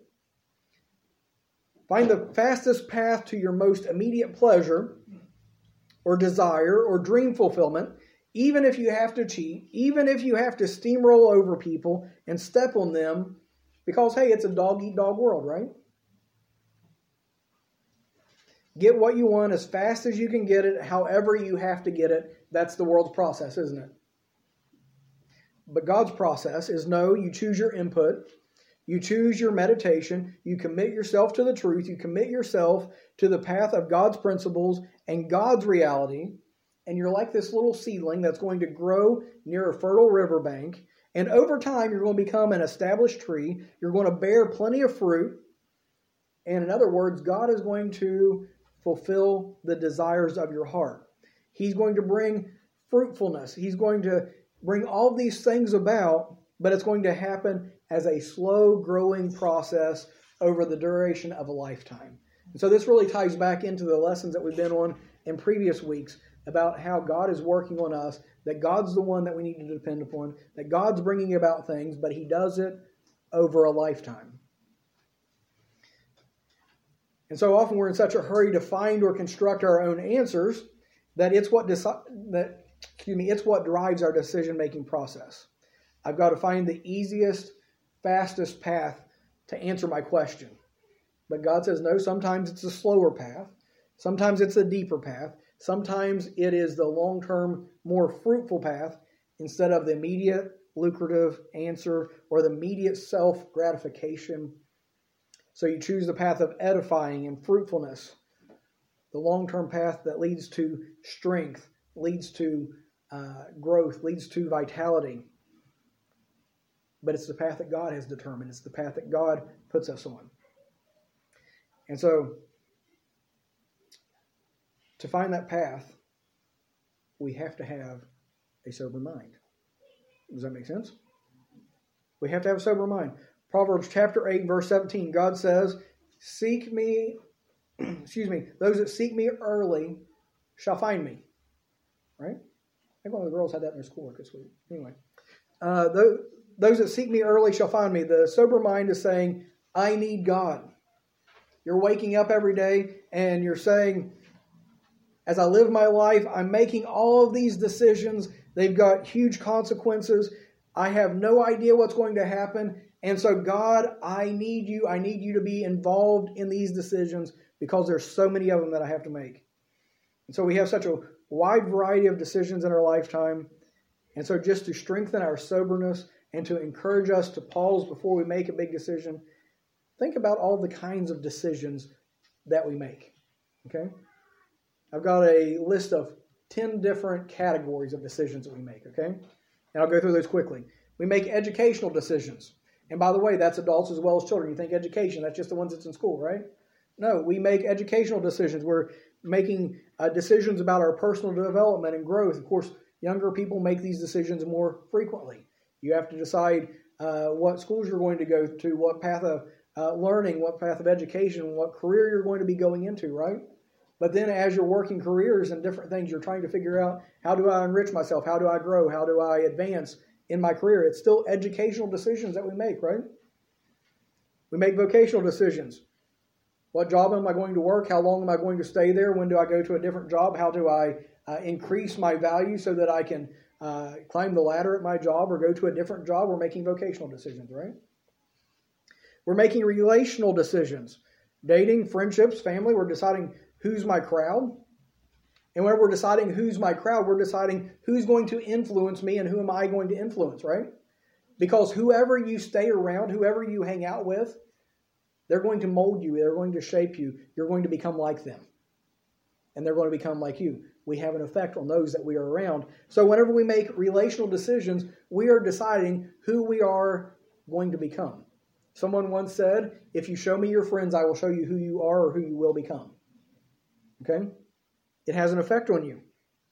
Find the fastest path to your most immediate pleasure or desire or dream fulfillment, even if you have to cheat, even if you have to steamroll over people and step on them, because, hey, it's a dog-eat-dog world, right? Get what you want as fast as you can get it, however you have to get it. That's the world's process, isn't it? But God's process is no, you choose your input, you choose your meditation, you commit yourself to the truth, you commit yourself to the path of God's principles and God's reality, and you're like this little seedling that's going to grow near a fertile riverbank, and over time you're going to become an established tree, you're going to bear plenty of fruit, and in other words, God is going to fulfill the desires of your heart. He's going to bring fruitfulness. He's going to bring all these things about, but it's going to happen as a slow growing process over the duration of a lifetime. And so this really ties back into the lessons that we've been on in previous weeks about how God is working on us, that God's the one that we need to depend upon, that God's bringing about things, but He does it over a lifetime. And so often we're in such a hurry to find or construct our own answers that it's what drives our decision-making process. I've got to find the easiest, fastest path to answer my question. But God says, no, sometimes it's a slower path. Sometimes it's a deeper path. Sometimes it is the long-term, more fruitful path instead of the immediate, lucrative answer or the immediate self-gratification. So you choose the path of edifying and fruitfulness, the long-term path that leads to strength, leads to growth, leads to vitality. But it's the path that God has determined. It's the path that God puts us on. And so, to find that path, we have to have a sober mind. Does that make sense? We have to have a sober mind. Proverbs chapter 8, verse 17, God says, seek me excuse me, those that seek me early shall find me. Right? I think one of the girls had that in their schoolwork this week. Anyway, those that seek me early shall find me. The sober mind is saying, I need God. You're waking up every day and you're saying, as I live my life, I'm making all of these decisions. They've got huge consequences. I have no idea what's going to happen. And so, God, I need you. I need you to be involved in these decisions because there's so many of them that I have to make. And so we have such a wide variety of decisions in our lifetime. And so just to strengthen our soberness and to encourage us to pause before we make a big decision, think about all the kinds of decisions that we make. Okay? I've got a list of 10 different categories of decisions that we make. Okay? And I'll go through those quickly. We make educational decisions. And by the way, that's adults as well as children. You think education, that's just the ones that's in school, right? No, we make educational decisions. We're making decisions about our personal development and growth. Of course, younger people make these decisions more frequently. You have to decide what schools you're going to go to, what path of learning, what path of education, what career you're going to be going into, right? But then as you're working careers and different things, you're trying to figure out, how do I enrich myself? How do I grow? How do I advance in my career? It's still educational decisions that we make, right? We make vocational decisions. What job am I going to work? How long am I going to stay there? When do I go to a different job? How do I increase my value so that I can climb the ladder at my job or go to a different job? We're making vocational decisions, right? We're making relational decisions. Dating, friendships, family, we're deciding who's my crowd. And when we're deciding who's my crowd, we're deciding who's going to influence me and who am I going to influence, right? Because whoever you stay around, whoever you hang out with, they're going to mold you. They're going to shape you. You're going to become like them. And they're going to become like you. We have an effect on those that we are around. So whenever we make relational decisions, we are deciding who we are going to become. Someone once said, if you show me your friends, I will show you who you are or who you will become. Okay? It has an effect on you.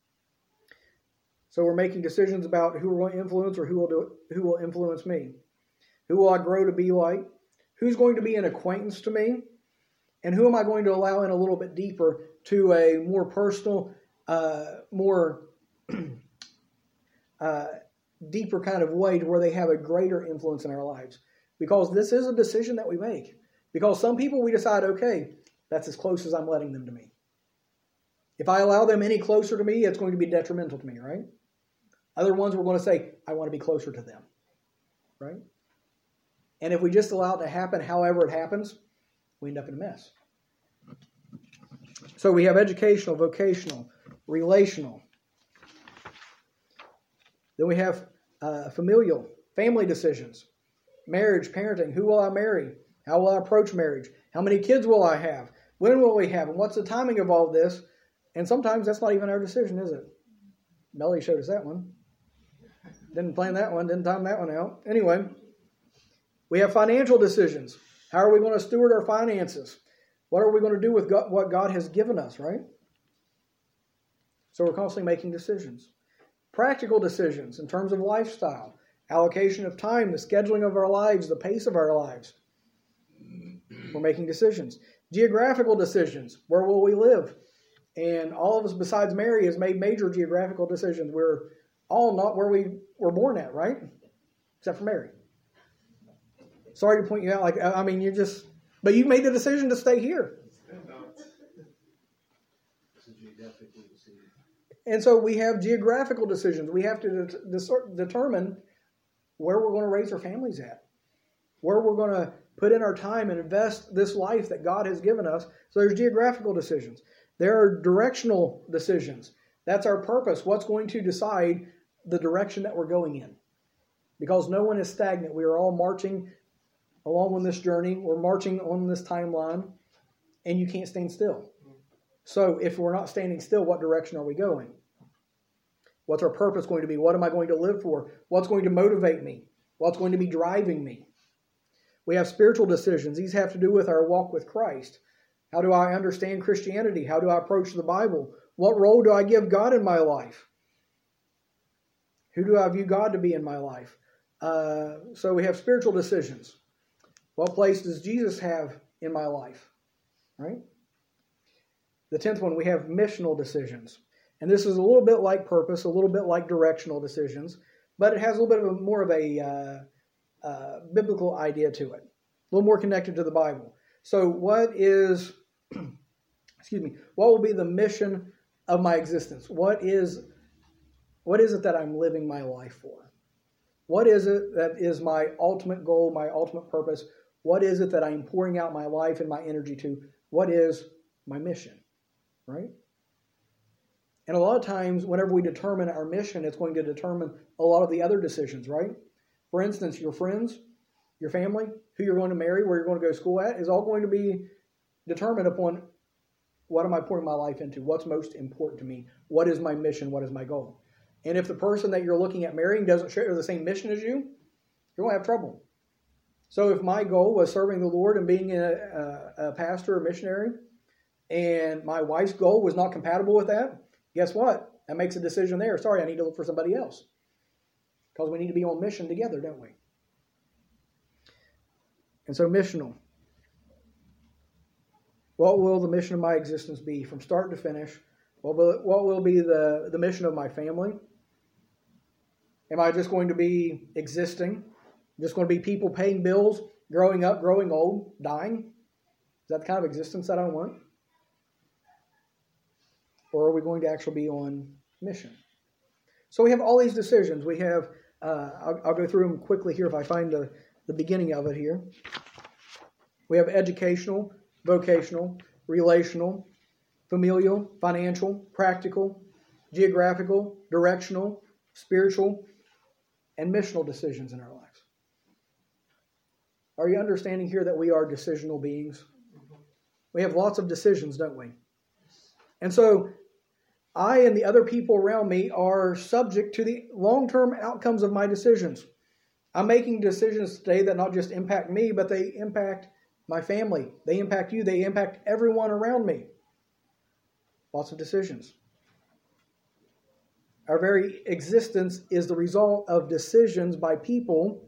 So we're making decisions about who we're going to influence or who will influence me. Who will I grow to be like? Who's going to be an acquaintance to me? And who am I going to allow in a little bit deeper to a more personal, more deeper kind of way to where they have a greater influence in our lives? Because this is a decision that we make. Because some people we decide, okay, that's as close as I'm letting them to me. If I allow them any closer to me, it's going to be detrimental to me, right? Other ones we're going to say, I want to be closer to them, right? And if we just allow it to happen however it happens, we end up in a mess. So we have educational, vocational, relational. Then we have familial, family decisions. Marriage, parenting. Who will I marry? How will I approach marriage? How many kids will I have? When will we have? And what's the timing of all this? And sometimes that's not even our decision, is it? Melly showed us that one. Didn't plan that one. Didn't time that one out. Anyway, we have financial decisions. How are we going to steward our finances? What are we going to do with what God has given us, right? So we're constantly making decisions. Practical decisions in terms of lifestyle, allocation of time, the scheduling of our lives, the pace of our lives. We're making decisions. Geographical decisions. Where will we live? And all of us besides Mary has made major geographical decisions. We're all not where we were born at, right? Except for Mary. Sorry to point you out. But you made the decision to stay here. And so we have geographical decisions. We have to determine where we're going to raise our families at. Where we're going to put in our time and invest this life that God has given us. So there's geographical decisions. There are directional decisions. That's our purpose. What's going to decide the direction that we're going in? Because no one is stagnant. We are all marching along on this journey. We're marching on this timeline, and you can't stand still. So if we're not standing still, what direction are we going? What's our purpose going to be? What am I going to live for? What's going to motivate me? What's going to be driving me? We have spiritual decisions. These have to do with our walk with Christ. How do I understand Christianity? How do I approach the Bible? What role do I give God in my life? Who do I view God to be in my life? So we have spiritual decisions. What place does Jesus have in my life? Right? The 10th one, we have missional decisions. And this is a little bit like purpose, a little bit like directional decisions, but it has a little bit of more of a biblical idea to it, a little more connected to the Bible. So what will be the mission of my existence? What is it that I'm living my life for? What is it that is my ultimate goal, my ultimate purpose? What is it that I'm pouring out my life and my energy to? What is my mission, right? And a lot of times, whenever we determine our mission, it's going to determine a lot of the other decisions, right? For instance, your friends, your family, who you're going to marry, where you're going to go to school at, is all going to be determined upon what am I pouring my life into? What's most important to me? What is my mission? What is my goal? And if the person that you're looking at marrying doesn't share the same mission as you, you're going to have trouble. So if my goal was serving the Lord and being a pastor or missionary, and my wife's goal was not compatible with that, guess what? That makes a decision there. Sorry, I need to look for somebody else. Because we need to be on mission together, don't we? And so missional. What will the mission of my existence be from start to finish? What will be the mission of my family? Am I just going to be existing? Just going to be people paying bills, growing up, growing old, dying? Is that the kind of existence that I want? Or are we going to actually be on mission? So we have all these decisions. We have, I'll go through them quickly here if I find the beginning of it here. We have educational, vocational, relational, familial, financial, practical, geographical, directional, spiritual, and missional decisions in our lives. Are you understanding here that we are decisional beings? We have lots of decisions, don't we? And so I and the other people around me are subject to the long-term outcomes of my decisions. I'm making decisions today that not just impact me, but they impact my family. They impact you. They impact everyone around me. Lots of decisions. Our very existence is the result of decisions by people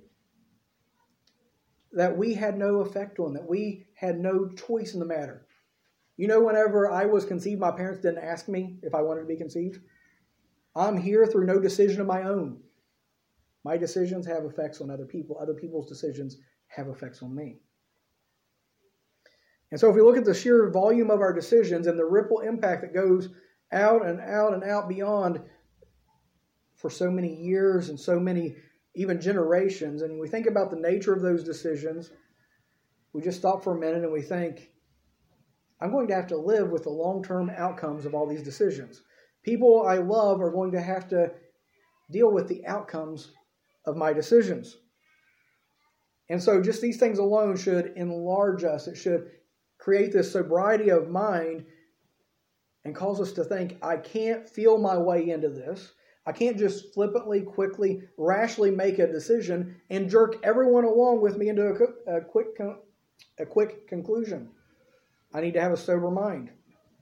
that we had no effect on, that we had no choice in the matter. You know, whenever I was conceived, my parents didn't ask me if I wanted to be conceived. I'm here through no decision of my own. My decisions have effects on other people. Other people's decisions have effects on me. And so if we look at the sheer volume of our decisions and the ripple impact that goes out and out and out beyond for so many years and so many even generations, and we think about the nature of those decisions, we just stop for a minute and we think, I'm going to have to live with the long-term outcomes of all these decisions. People I love are going to have to deal with the outcomes of my decisions. And so just these things alone should enlarge us. It should create this sobriety of mind and cause us to think, I can't feel my way into this. I can't just flippantly, quickly, rashly make a decision and jerk everyone along with me into a quick conclusion. I need to have a sober mind.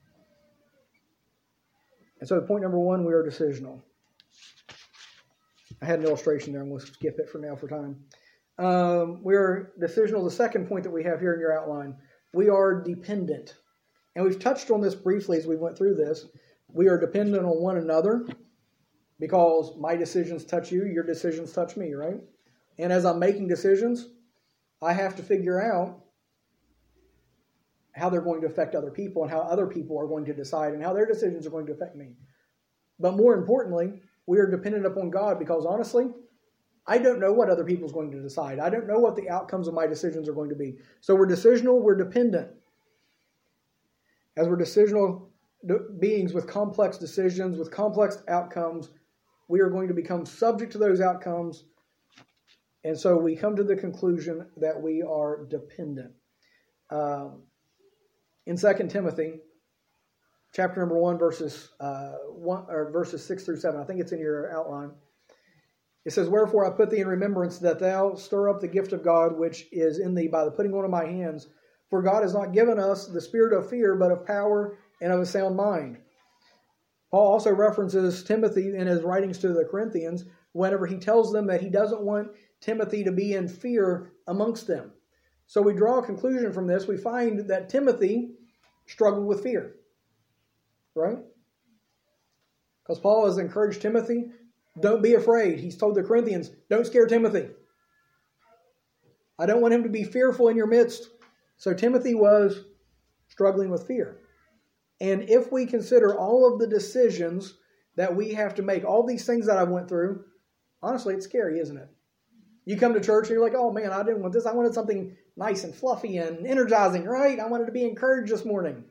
And so point number one, we are decisional. I had an illustration there. I'm going to skip it for now for time. We're decisional. The second point that we have here in your outline, we are dependent. And we've touched on this briefly as we went through this. We are dependent on one another because my decisions touch you, your decisions touch me, right? And as I'm making decisions, I have to figure out how they're going to affect other people and how other people are going to decide and how their decisions are going to affect me. But more importantly, we are dependent upon God because honestly, I don't know what other people's going to decide. I don't know what the outcomes of my decisions are going to be. So we're decisional, we're dependent. As we're decisional beings with complex decisions, with complex outcomes, we are going to become subject to those outcomes. And so we come to the conclusion that we are dependent. In 2 Timothy, chapter number 1, verses 6 through 7, I think it's in your outline. It says, Wherefore I put thee in remembrance that thou stir up the gift of God which is in thee by the putting on of my hands. For God has not given us the spirit of fear, but of power and of a sound mind. Paul also references Timothy in his writings to the Corinthians whenever he tells them that he doesn't want Timothy to be in fear amongst them. So we draw a conclusion from this. We find that Timothy struggled with fear. right? Because Paul has encouraged Timothy, don't be afraid. He's told the Corinthians, don't scare Timothy. I don't want him to be fearful in your midst. So Timothy was struggling with fear. And if we consider all of the decisions that we have to make, all these things that I went through, honestly, it's scary, isn't it? You come to church and you're like, oh man, I didn't want this. I wanted something nice and fluffy and energizing, right? I wanted to be encouraged this morning.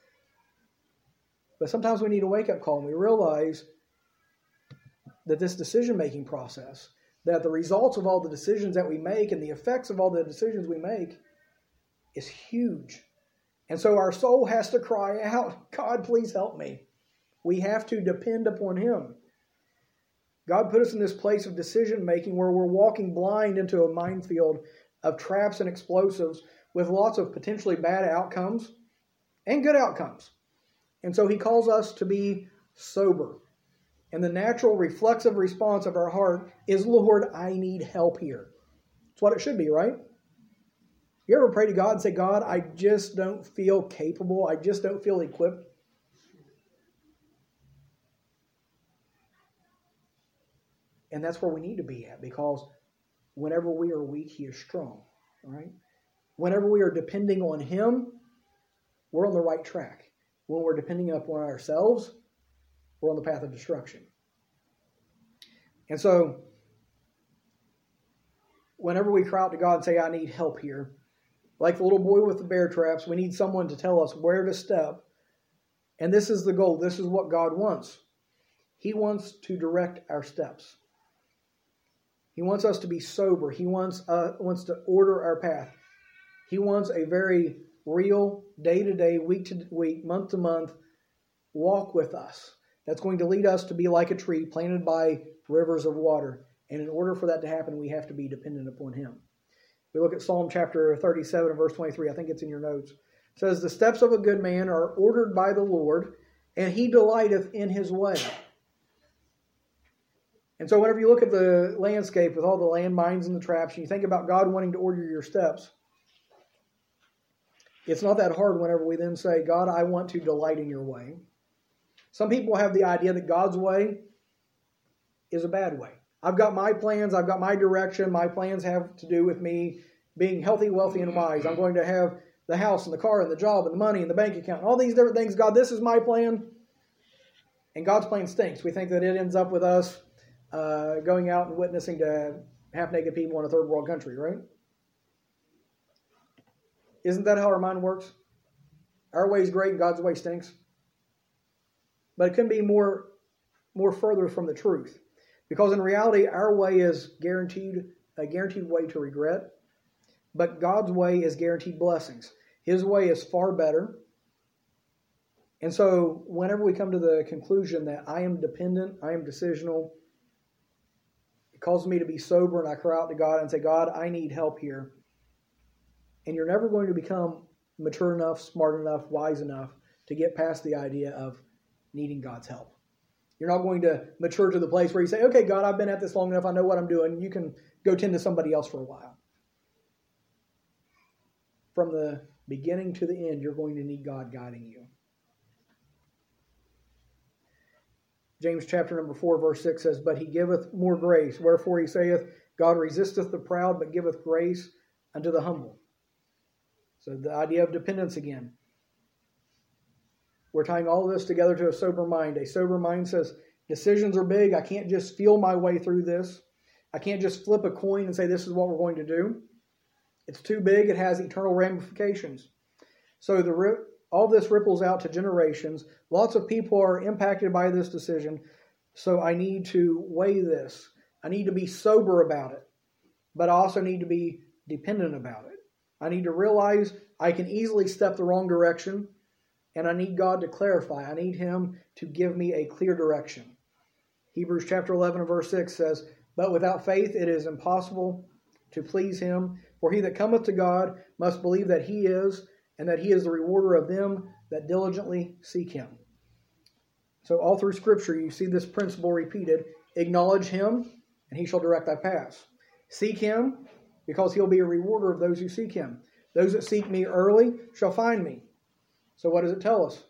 But sometimes we need a wake-up call and we realize that this decision-making process, that the results of all the decisions that we make and the effects of all the decisions we make is huge. And so our soul has to cry out, God, please help me. We have to depend upon Him. God put us in this place of decision-making where we're walking blind into a minefield of traps and explosives with lots of potentially bad outcomes and good outcomes. And so He calls us to be sober. And the natural reflexive response of our heart is, Lord, I need help here. That's what it should be, right? You ever pray to God and say, God, I just don't feel capable. I just don't feel equipped. And that's where we need to be at, because whenever we are weak, He is strong, right? Whenever we are depending on Him, we're on the right track. When we're depending upon ourselves, we're on the path of destruction. And so, whenever we cry out to God and say, I need help here, like the little boy with the bear traps, we need someone to tell us where to step. And this is the goal. This is what God wants. He wants to direct our steps. He wants us to be sober. He wants to order our path. He wants a very real, day-to-day, week-to-week, month-to-month walk with us. That's going to lead us to be like a tree planted by rivers of water. And in order for that to happen, we have to be dependent upon Him. We look at Psalm chapter 37 and verse 23. I think it's in your notes. It says, the steps of a good man are ordered by the Lord, and He delighteth in His way. And so whenever you look at the landscape with all the landmines and the traps, and you think about God wanting to order your steps, it's not that hard whenever we then say, God, I want to delight in your way. Some people have the idea that God's way is a bad way. I've got my plans. I've got my direction. My plans have to do with me being healthy, wealthy, and wise. I'm going to have the house and the car and the job and the money and the bank account and all these different things. God, this is my plan. And God's plan stinks. We think that it ends up with us going out and witnessing to half-naked people in a third world country, right? Isn't that how our mind works? Our way is great and God's way stinks. But it couldn't be more further from the truth. Because in reality, our way is a guaranteed way to regret. But God's way is guaranteed blessings. His way is far better. And so whenever we come to the conclusion that I am dependent, I am decisional, it causes me to be sober, and I cry out to God and say, God, I need help here. And you're never going to become mature enough, smart enough, wise enough to get past the idea of needing God's help. You're not going to mature to the place where you say, okay, God, I've been at this long enough. I know what I'm doing. You can go tend to somebody else for a while. From the beginning to the end, you're going to need God guiding you. James chapter number 4, verse 6 says, but He giveth more grace. Wherefore He saith, God resisteth the proud, but giveth grace unto the humble. So the idea of dependence again. We're tying all of this together to a sober mind. A sober mind says, decisions are big. I can't just feel my way through this. I can't just flip a coin and say, this is what we're going to do. It's too big. It has eternal ramifications. So all this ripples out to generations. Lots of people are impacted by this decision. So I need to weigh this. I need to be sober about it. But I also need to be dependent about it. I need to realize I can easily step the wrong direction. And I need God to clarify. I need Him to give me a clear direction. Hebrews chapter 11 and verse 6 says, but without faith it is impossible to please Him. For he that cometh to God must believe that He is, and that He is the rewarder of them that diligently seek Him. So all through Scripture you see this principle repeated. Acknowledge Him, and He shall direct thy paths. Seek Him, because He'll be a rewarder of those who seek Him. Those that seek me early shall find me. So what does it tell us?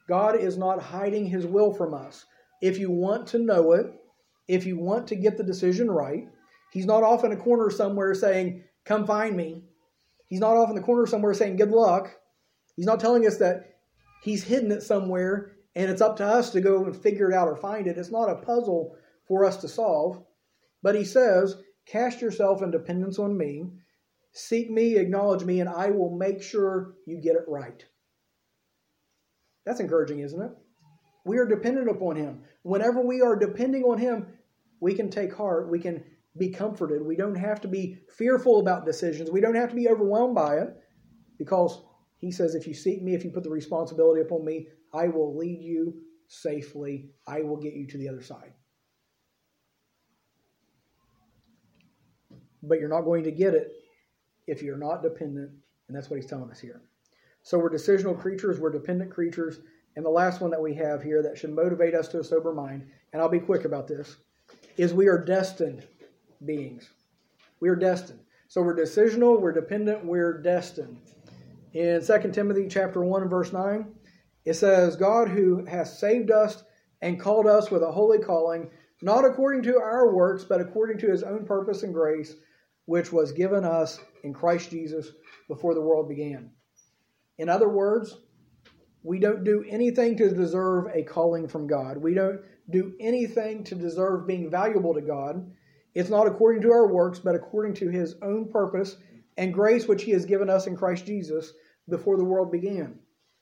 God is not hiding his will from us. If you want to know it, if you want to get the decision right, he's not off in a corner somewhere saying, come find me. He's not off in the corner somewhere saying, good luck. He's not telling us that he's hidden it somewhere and it's up to us to go and figure it out or find it. It's not a puzzle for us to solve. But he says, cast yourself in dependence on me. Seek me, acknowledge me, and I will make sure you get it right. That's encouraging, isn't it? We are dependent upon him. Whenever we are depending on him, we can take heart. We can be comforted. We don't have to be fearful about decisions. We don't have to be overwhelmed by it, because he says, if you seek me, if you put the responsibility upon me, I will lead you safely. I will get you to the other side. But you're not going to get it if you're not dependent, and that's what he's telling us here. So we're decisional creatures, we're dependent creatures, and the last one that we have here that should motivate us to a sober mind, and I'll be quick about this, is we are destined beings. We are destined. So we're decisional, we're dependent, we're destined. In 2 Timothy chapter 1 and verse 9, it says, God who has saved us and called us with a holy calling, not according to our works, but according to his own purpose and grace, which was given us in Christ Jesus before the world began. In other words, we don't do anything to deserve a calling from God. We don't do anything to deserve being valuable to God. It's not according to our works, but according to his own purpose and grace, which he has given us in Christ Jesus before the world began.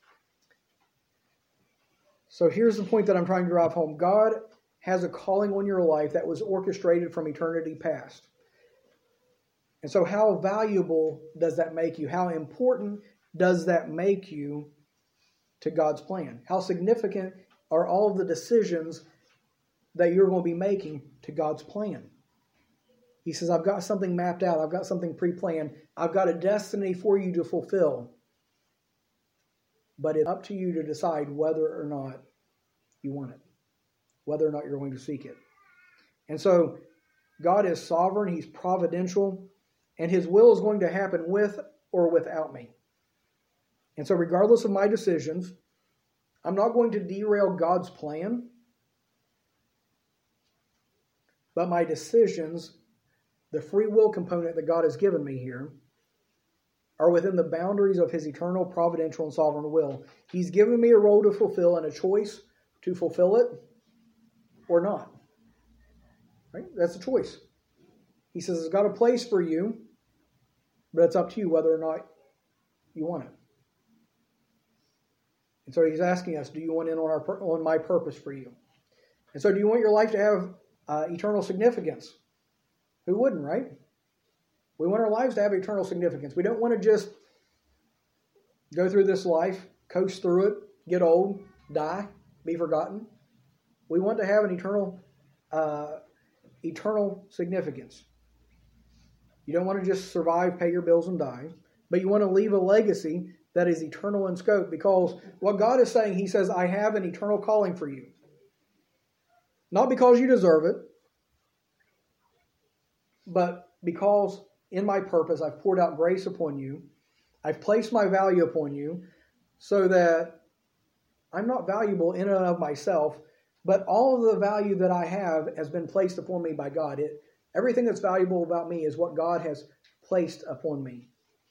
So here's the point that I'm trying to drive home. God has a calling on your life that was orchestrated from eternity past. And so how valuable does that make you? How important does that make you to God's plan? How significant are all of the decisions that you're going to be making to God's plan? He says, I've got something mapped out. I've got something pre-planned. I've got a destiny for you to fulfill. But it's up to you to decide whether or not you want it, whether or not you're going to seek it. And so God is sovereign. He's providential. And his will is going to happen with or without me. And so regardless of my decisions, I'm not going to derail God's plan. But my decisions, the free will component that God has given me here, are within the boundaries of his eternal, providential, and sovereign will. He's given me a role to fulfill and a choice to fulfill it or not. Right? That's a choice. He says, it's got a place for you, but it's up to you whether or not you want it. And so he's asking us, do you want in on my purpose for you? And so do you want your life to have eternal significance? Who wouldn't, right? We want our lives to have eternal significance. We don't want to just go through this life, coast through it, get old, die, be forgotten. We want to have an eternal significance. You don't want to just survive, pay your bills, and die, but you want to leave a legacy that is eternal in scope, because what God is saying, he says, I have an eternal calling for you. Not because you deserve it, but because in my purpose, I've poured out grace upon you. I've placed my value upon you so that I'm not valuable in and of myself, but all of the value that I have has been placed upon me by God. Everything that's valuable about me is what God has placed upon me.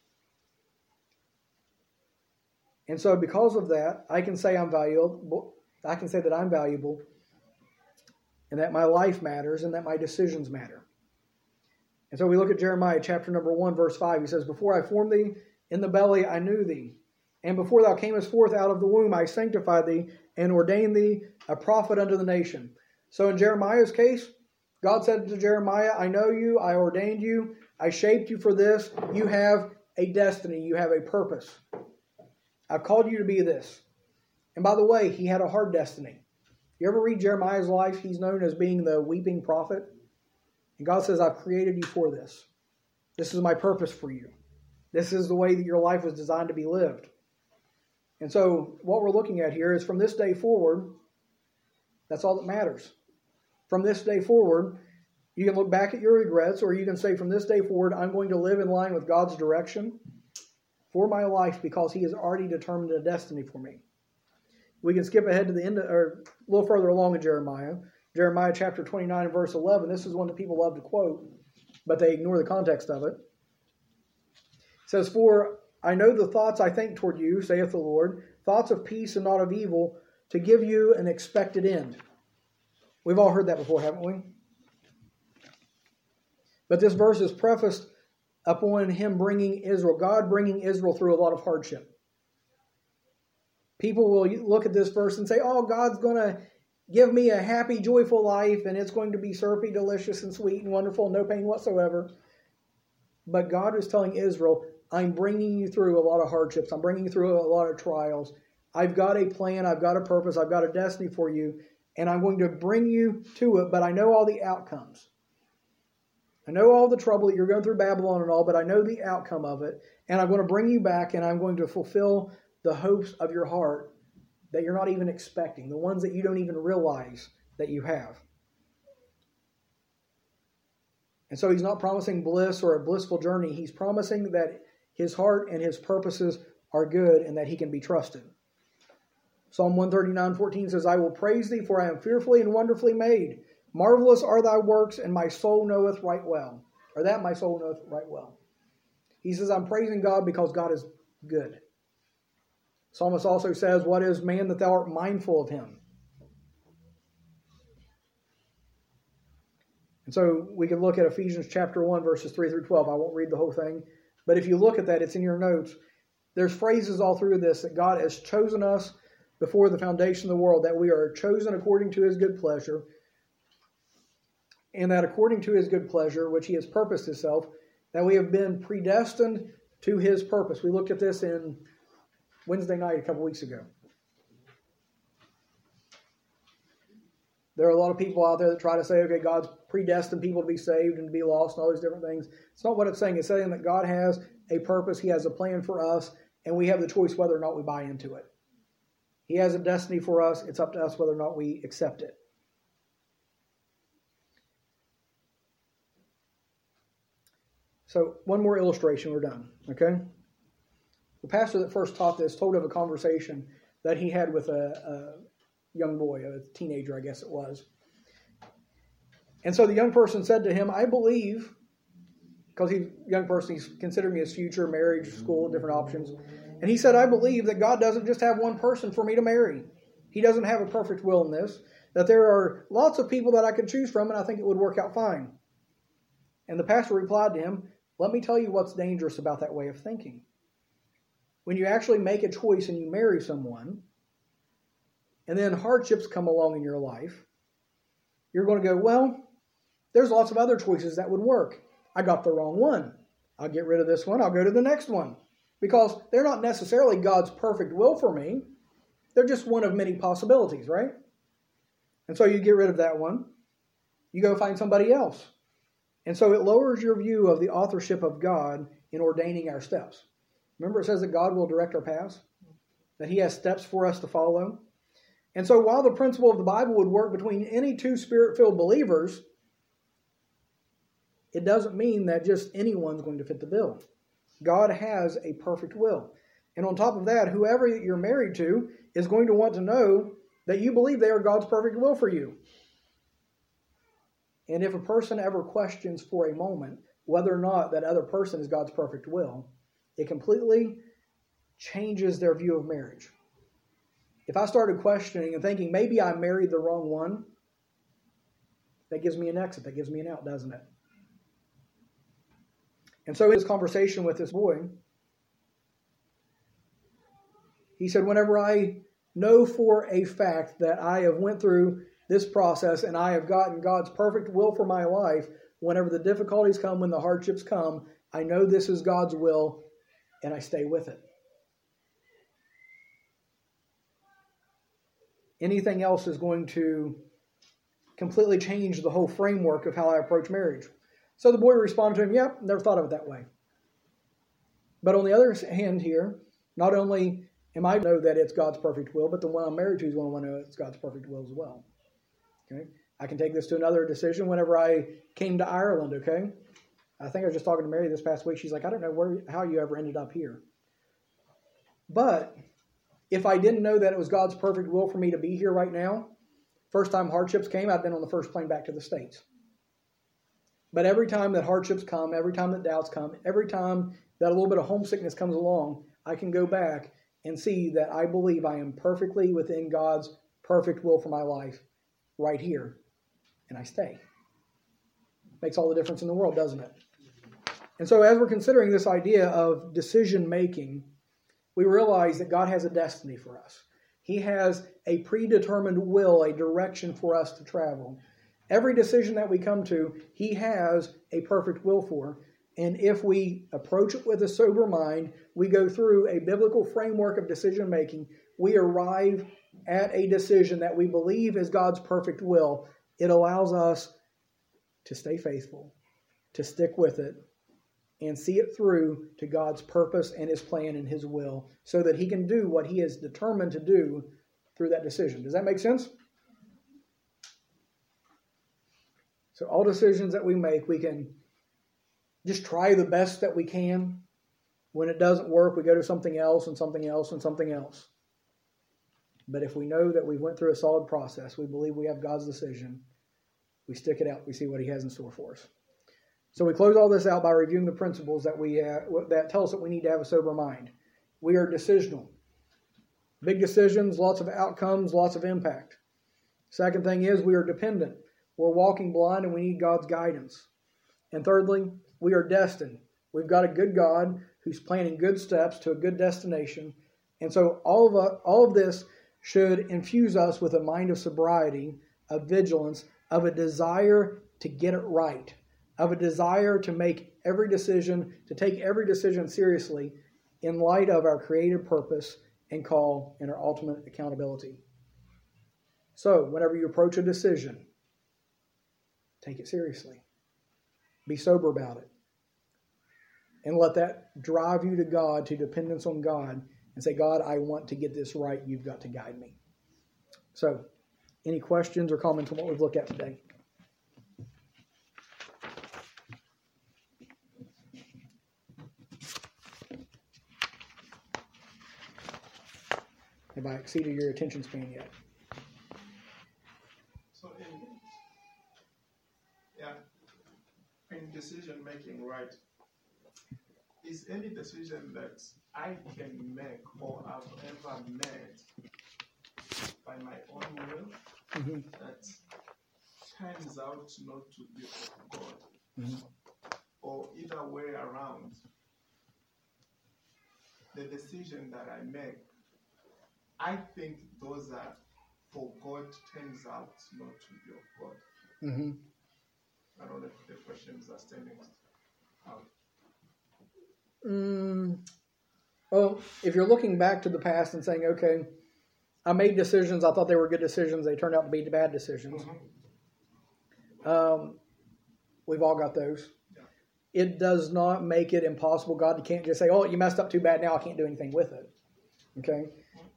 And so because of that, I can say I'm valuable. I can say that I'm valuable and that my life matters and that my decisions matter. And so we look at Jeremiah chapter number 1, verse 5. He says, before I formed thee in the belly, I knew thee. And before thou camest forth out of the womb, I sanctified thee and ordained thee a prophet unto the nation. So in Jeremiah's case, God said to Jeremiah, I know you, I ordained you, I shaped you for this. You have a destiny, you have a purpose. I've called you to be this. And by the way, he had a hard destiny. You ever read Jeremiah's life? He's known as being the weeping prophet. And God says, I've created you for this. This is my purpose for you. This is the way that your life was designed to be lived. And so what we're looking at here is from this day forward, that's all that matters. From this day forward, you can look back at your regrets, or you can say from this day forward, I'm going to live in line with God's direction for my life because he has already determined a destiny for me. We can skip ahead to the end, or a little further along in Jeremiah. Jeremiah chapter 29 and verse 11. This is one that people love to quote, but they ignore the context of it. It says, "For I know the thoughts I think toward you, saith the Lord, thoughts of peace and not of evil, to give you an expected end." We've all heard that before, haven't we? But this verse is prefaced upon him bringing Israel, God bringing Israel through a lot of hardship. People will look at this verse and say, oh, God's going to give me a happy, joyful life, and it's going to be syrupy, delicious, and sweet, and wonderful, no pain whatsoever. But God is telling Israel, I'm bringing you through a lot of hardships. I'm bringing you through a lot of trials. I've got a plan. I've got a purpose. I've got a destiny for you, and I'm going to bring you to it, but I know all the outcomes. I know all the trouble that you're going through Babylon and all, but I know the outcome of it, and I'm going to bring you back, and I'm going to fulfill the hopes of your heart that you're not even expecting, the ones that you don't even realize that you have. And so he's not promising bliss or a blissful journey. He's promising that his heart and his purposes are good and that he can be trusted. Psalm 139:14 says, I will praise thee, for I am fearfully and wonderfully made. Marvelous are thy works, and my soul knoweth right well. Or that my soul knoweth right well. He says, I'm praising God because God is good. Psalmist also says, what is man that thou art mindful of him? And so we can look at Ephesians chapter 1, verses 3 through 12. I won't read the whole thing. But if you look at that, it's in your notes. There's phrases all through this that God has chosen us before the foundation of the world, that we are chosen according to his good pleasure, and that according to his good pleasure, which he has purposed himself, that we have been predestined to his purpose. We looked at this in Wednesday night a couple weeks ago. There are a lot of people out there that try to say, okay, God's predestined people to be saved and to be lost and all these different things. It's not what it's saying. It's saying that God has a purpose. He has a plan for us, and we have the choice whether or not we buy into it. He has a destiny for us. It's up to us whether or not we accept it. So one more illustration, we're done. Okay? The pastor that first taught this told of a conversation that he had with a young boy, a teenager, I guess it was. And so the young person said to him, I believe, because he's a young person, he's considering his future, marriage, school, different options. And he said, I believe that God doesn't just have one person for me to marry. He doesn't have a perfect will in this. That there are lots of people that I could choose from, and I think it would work out fine. And the pastor replied to him, let me tell you what's dangerous about that way of thinking. When you actually make a choice and you marry someone, and then hardships come along in your life, you're going to go, well, there's lots of other choices that would work. I got the wrong one. I'll get rid of this one. I'll go to the next one. Because they're not necessarily God's perfect will for me. They're just one of many possibilities, right? And so you get rid of that one. You go find somebody else. And so it lowers your view of the authorship of God in ordaining our steps. Remember it says that God will direct our paths? That he has steps for us to follow? And so while the principle of the Bible would work between any two Spirit-filled believers, it doesn't mean that just anyone's going to fit the bill. God has a perfect will. And on top of that, whoever you're married to is going to want to know that you believe they are God's perfect will for you. And if a person ever questions for a moment whether or not that other person is God's perfect will, it completely changes their view of marriage. If I started questioning and thinking, maybe I married the wrong one, that gives me an exit, that gives me an out, doesn't it? And so in this conversation with this boy, he said, whenever I know for a fact that I have went through this process and I have gotten God's perfect will for my life, whenever the difficulties come, when the hardships come, I know this is God's will and I stay with it. Anything else is going to completely change the whole framework of how I approach marriage. So the boy responded to him, yep, never thought of it that way. But on the other hand here, not only am I know that it's God's perfect will, but the one I'm married to is going to want to know it's God's perfect will as well. Okay? I can take this to another decision whenever I came to Ireland, okay? I think I was just talking to Mary this past week. She's like, I don't know how you ever ended up here. But If I didn't know that it was God's perfect will for me to be here right now, first time hardships came, I'd been on the first plane back to the States. But every time that hardships come, every time that doubts come, every time that a little bit of homesickness comes along, I can go back and see that I believe I am perfectly within God's perfect will for my life right here. And I stay. Makes all the difference in the world, doesn't it? And so as we're considering this idea of decision making, we realize that God has a destiny for us. He has a predetermined will, a direction for us to travel. Every decision that we come to, He has a perfect will for. And if we approach it with a sober mind, we go through a biblical framework of decision making, we arrive at a decision that we believe is God's perfect will. It allows us to stay faithful, to stick with it, and see it through to God's purpose and His plan and His will, so that He can do what He is determined to do through that decision. Does that make sense? So all decisions that we make, we can just try the best that we can. When it doesn't work, we go to something else and something else and something else. But if we know that we went through a solid process, we believe we have God's decision, we stick it out, we see what He has in store for us. So we close all this out by reviewing the principles that tell us that we need to have a sober mind. We are decisional. Big decisions, lots of outcomes, lots of impact. Second thing is we are dependent. We're walking blind and we need God's guidance. And thirdly, we are destined. We've got a good God who's planning good steps to a good destination. And so all of this should infuse us with a mind of sobriety, of vigilance, of a desire to get it right, of a desire to make every decision, to take every decision seriously in light of our creative purpose and call and our ultimate accountability. So, whenever you approach a decision, take it seriously. Be sober about it. And let that drive you to God, to dependence on God, and say, God, I want to get this right. You've got to guide me. So, any questions or comments on what we've looked at today? Have I exceeded your attention span yet? So in decision making, right, is any decision that I can make or have ever made by my own will that turns out not to be of God, or either way around, the decision that I make, I think those are for God, turns out not to be of God. I don't know if the questions are standing out. Well, if you're looking back to the past and saying, okay, I made decisions, I thought they were good decisions, they turned out to be bad decisions. We've all got those. Yeah. It does not make it impossible. God can't just say, oh, you messed up too bad, now I can't do anything with it. Okay?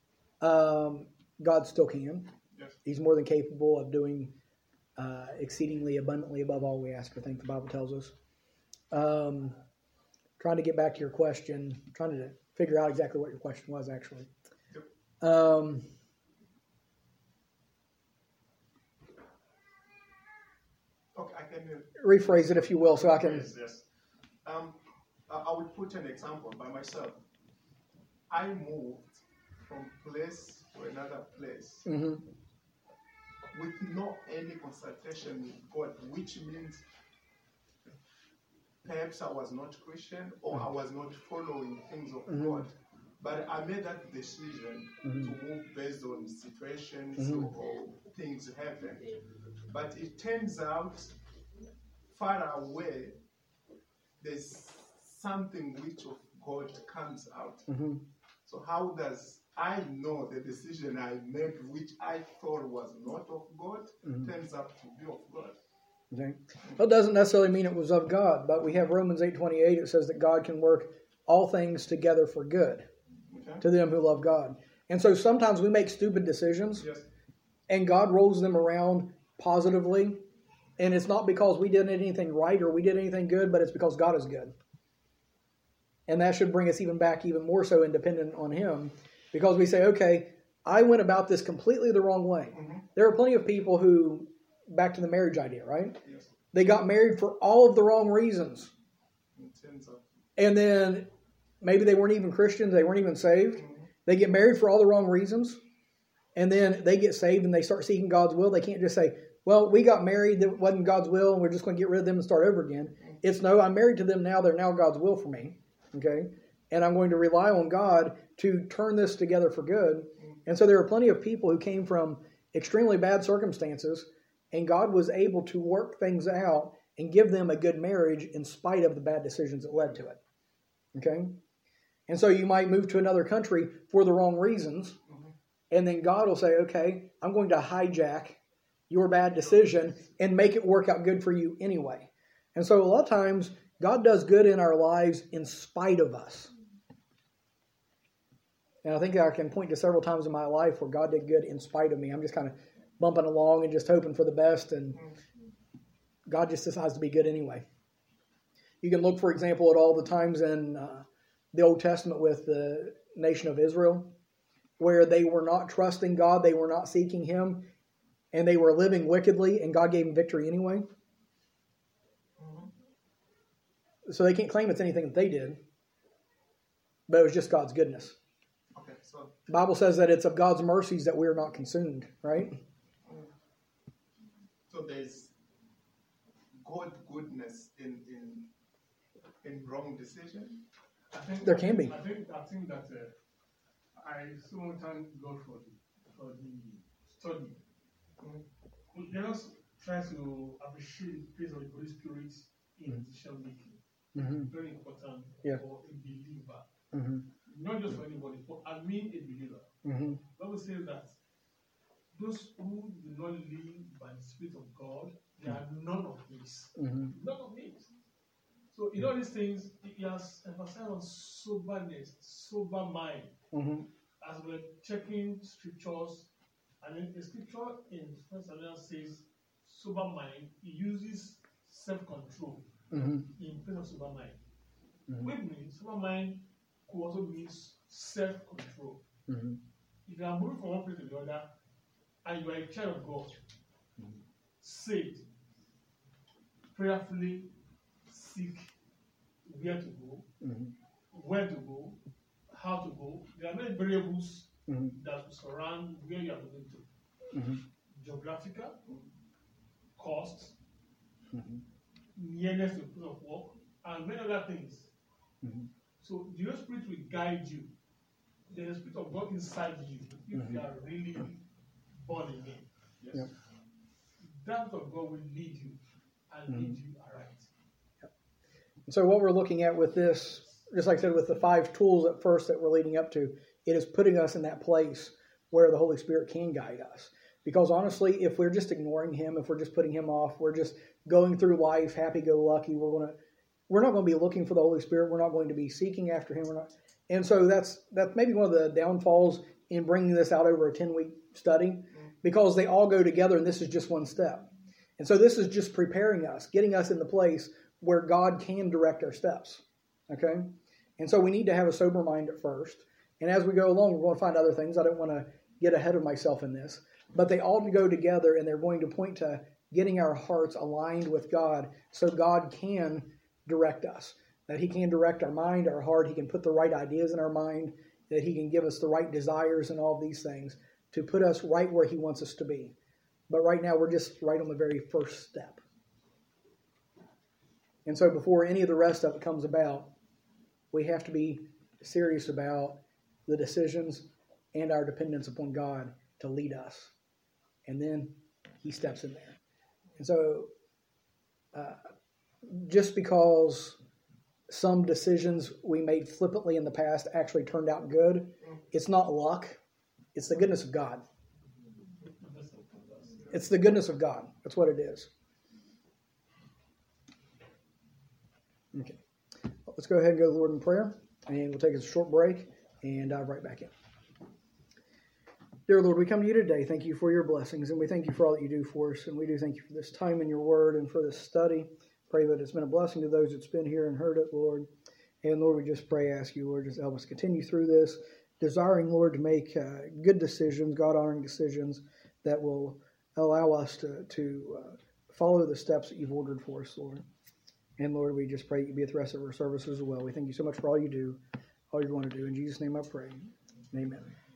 God still can. Yes. He's more than capable of doing exceedingly abundantly above all we ask or think, the Bible tells us. Trying to get back to your question, trying to figure out exactly what your question was, actually. Yep. Okay, I can rephrase it, if you will, so I can... Yes. I would put an example by myself. I moved from place to another place with no any consultation with God, which means perhaps I was not Christian or I was not following things of God. But I made that decision to move based on situations or things happen. But it turns out far away there's something which of God comes out. So how does I know the decision I made, which I thought was not of God, turns out to be of God? Okay. Well, it doesn't necessarily mean it was of God, but we have Romans 8:28. It says that God can work all things together for good to them who love God. And so sometimes we make stupid decisions, and God rolls them around positively, and it's not because we did anything right or we did anything good, but it's because God is good. And that should bring us even more so independent on Him. Because we say, okay, I went about this completely the wrong way. Mm-hmm. There are plenty of people who, back to the marriage idea, right? Yes. They got married for all of the wrong reasons. And then maybe they weren't even Christians, they weren't even saved. Mm-hmm. They get married for all the wrong reasons. And then they get saved and they start seeking God's will. They can't just say, well, we got married, that wasn't God's will, and we're just going to get rid of them and start over again. It's no, I'm married to them now, they're now God's will for me. Okay? And I'm going to rely on God to turn this together for good. And so there are plenty of people who came from extremely bad circumstances, and God was able to work things out and give them a good marriage in spite of the bad decisions that led to it. Okay? And so you might move to another country for the wrong reasons, and then God will say, okay, I'm going to hijack your bad decision and make it work out good for you anyway. And so a lot of times, God does good in our lives in spite of us. And I think I can point to several times in my life where God did good in spite of me. I'm just kind of bumping along and just hoping for the best, and God just decides to be good anyway. You can look, for example, at all the times in the Old Testament with the nation of Israel, where they were not trusting God, they were not seeking Him, and they were living wickedly, and God gave them victory anyway. So they can't claim it's anything that they did, but it was just God's goodness. Okay, so The Bible says that it's of God's mercies that we are not consumed, right? so there's God goodness in wrong decision. I think There can be. I think that I so thank God for the study. Let us try to appreciate the place of the Holy Spirit in decision making. Very important for a believer. Not just for anybody, for a believer. Bible says that those who do not live by the Spirit of God, they are none of these. None of these. So in all these things, he has emphasized on soberness, sober mind. As we're checking scriptures, and then the scripture in 1 Samuel says, sober mind, he uses self-control in place of sober mind. Which means sober mind could also mean self-control. If you are moving from one place to the other, and you are a child of God, saved, prayerfully seek where to go, when to go, how to go. There are many variables that will surround where you are going to. Geographical, cost, nearness to the place of work, and many other things. So the Holy Spirit will guide you. There is the Spirit of God inside you if you are really born again. Yes. Yep. That of God will lead you and lead you aright. So what we're looking at with this, just like I said, with the 5 tools at first that we're leading up to, it is putting us in that place where the Holy Spirit can guide us. Because honestly, if we're just ignoring Him, if we're just putting Him off, we're just going through life happy-go-lucky, we're not going to be looking for the Holy Spirit. We're not going to be seeking after Him. And so that's maybe one of the downfalls in bringing this out over a 10-week study, because they all go together, and this is just one step. And so this is just preparing us, getting us in the place where God can direct our steps. Okay? And so we need to have a sober mind at first. And as we go along, we're going to find other things. I don't want to get ahead of myself in this. But they all go together, and they're going to point to getting our hearts aligned with God so God can direct us. That He can direct our mind, our heart. He can put the right ideas in our mind. That He can give us the right desires and all of these things to put us right where He wants us to be. But right now, we're just right on the very first step. And so before any of the rest of it comes about, we have to be serious about the decisions and our dependence upon God to lead us. And then He steps in there. And so just because some decisions we made flippantly in the past actually turned out good, it's not luck. It's the goodness of God. It's the goodness of God. That's what it is. Okay. Let's go ahead and go to the Lord in prayer, and we'll take a short break and dive right back in. Dear Lord, we come to you today. Thank you for your blessings, and we thank you for all that you do for us. And we do thank you for this time in your word and for this study. Pray that it's been a blessing to those that's been here and heard it, Lord. And Lord, we just ask you, Lord, just help us continue through this. desiring, Lord, to make good decisions, God-honoring decisions that will allow us to follow the steps that you've ordered for us, Lord. And Lord, we just pray you be with the rest of our services as well. We thank you so much for all you do, all you're going to do. In Jesus' name I pray. Amen.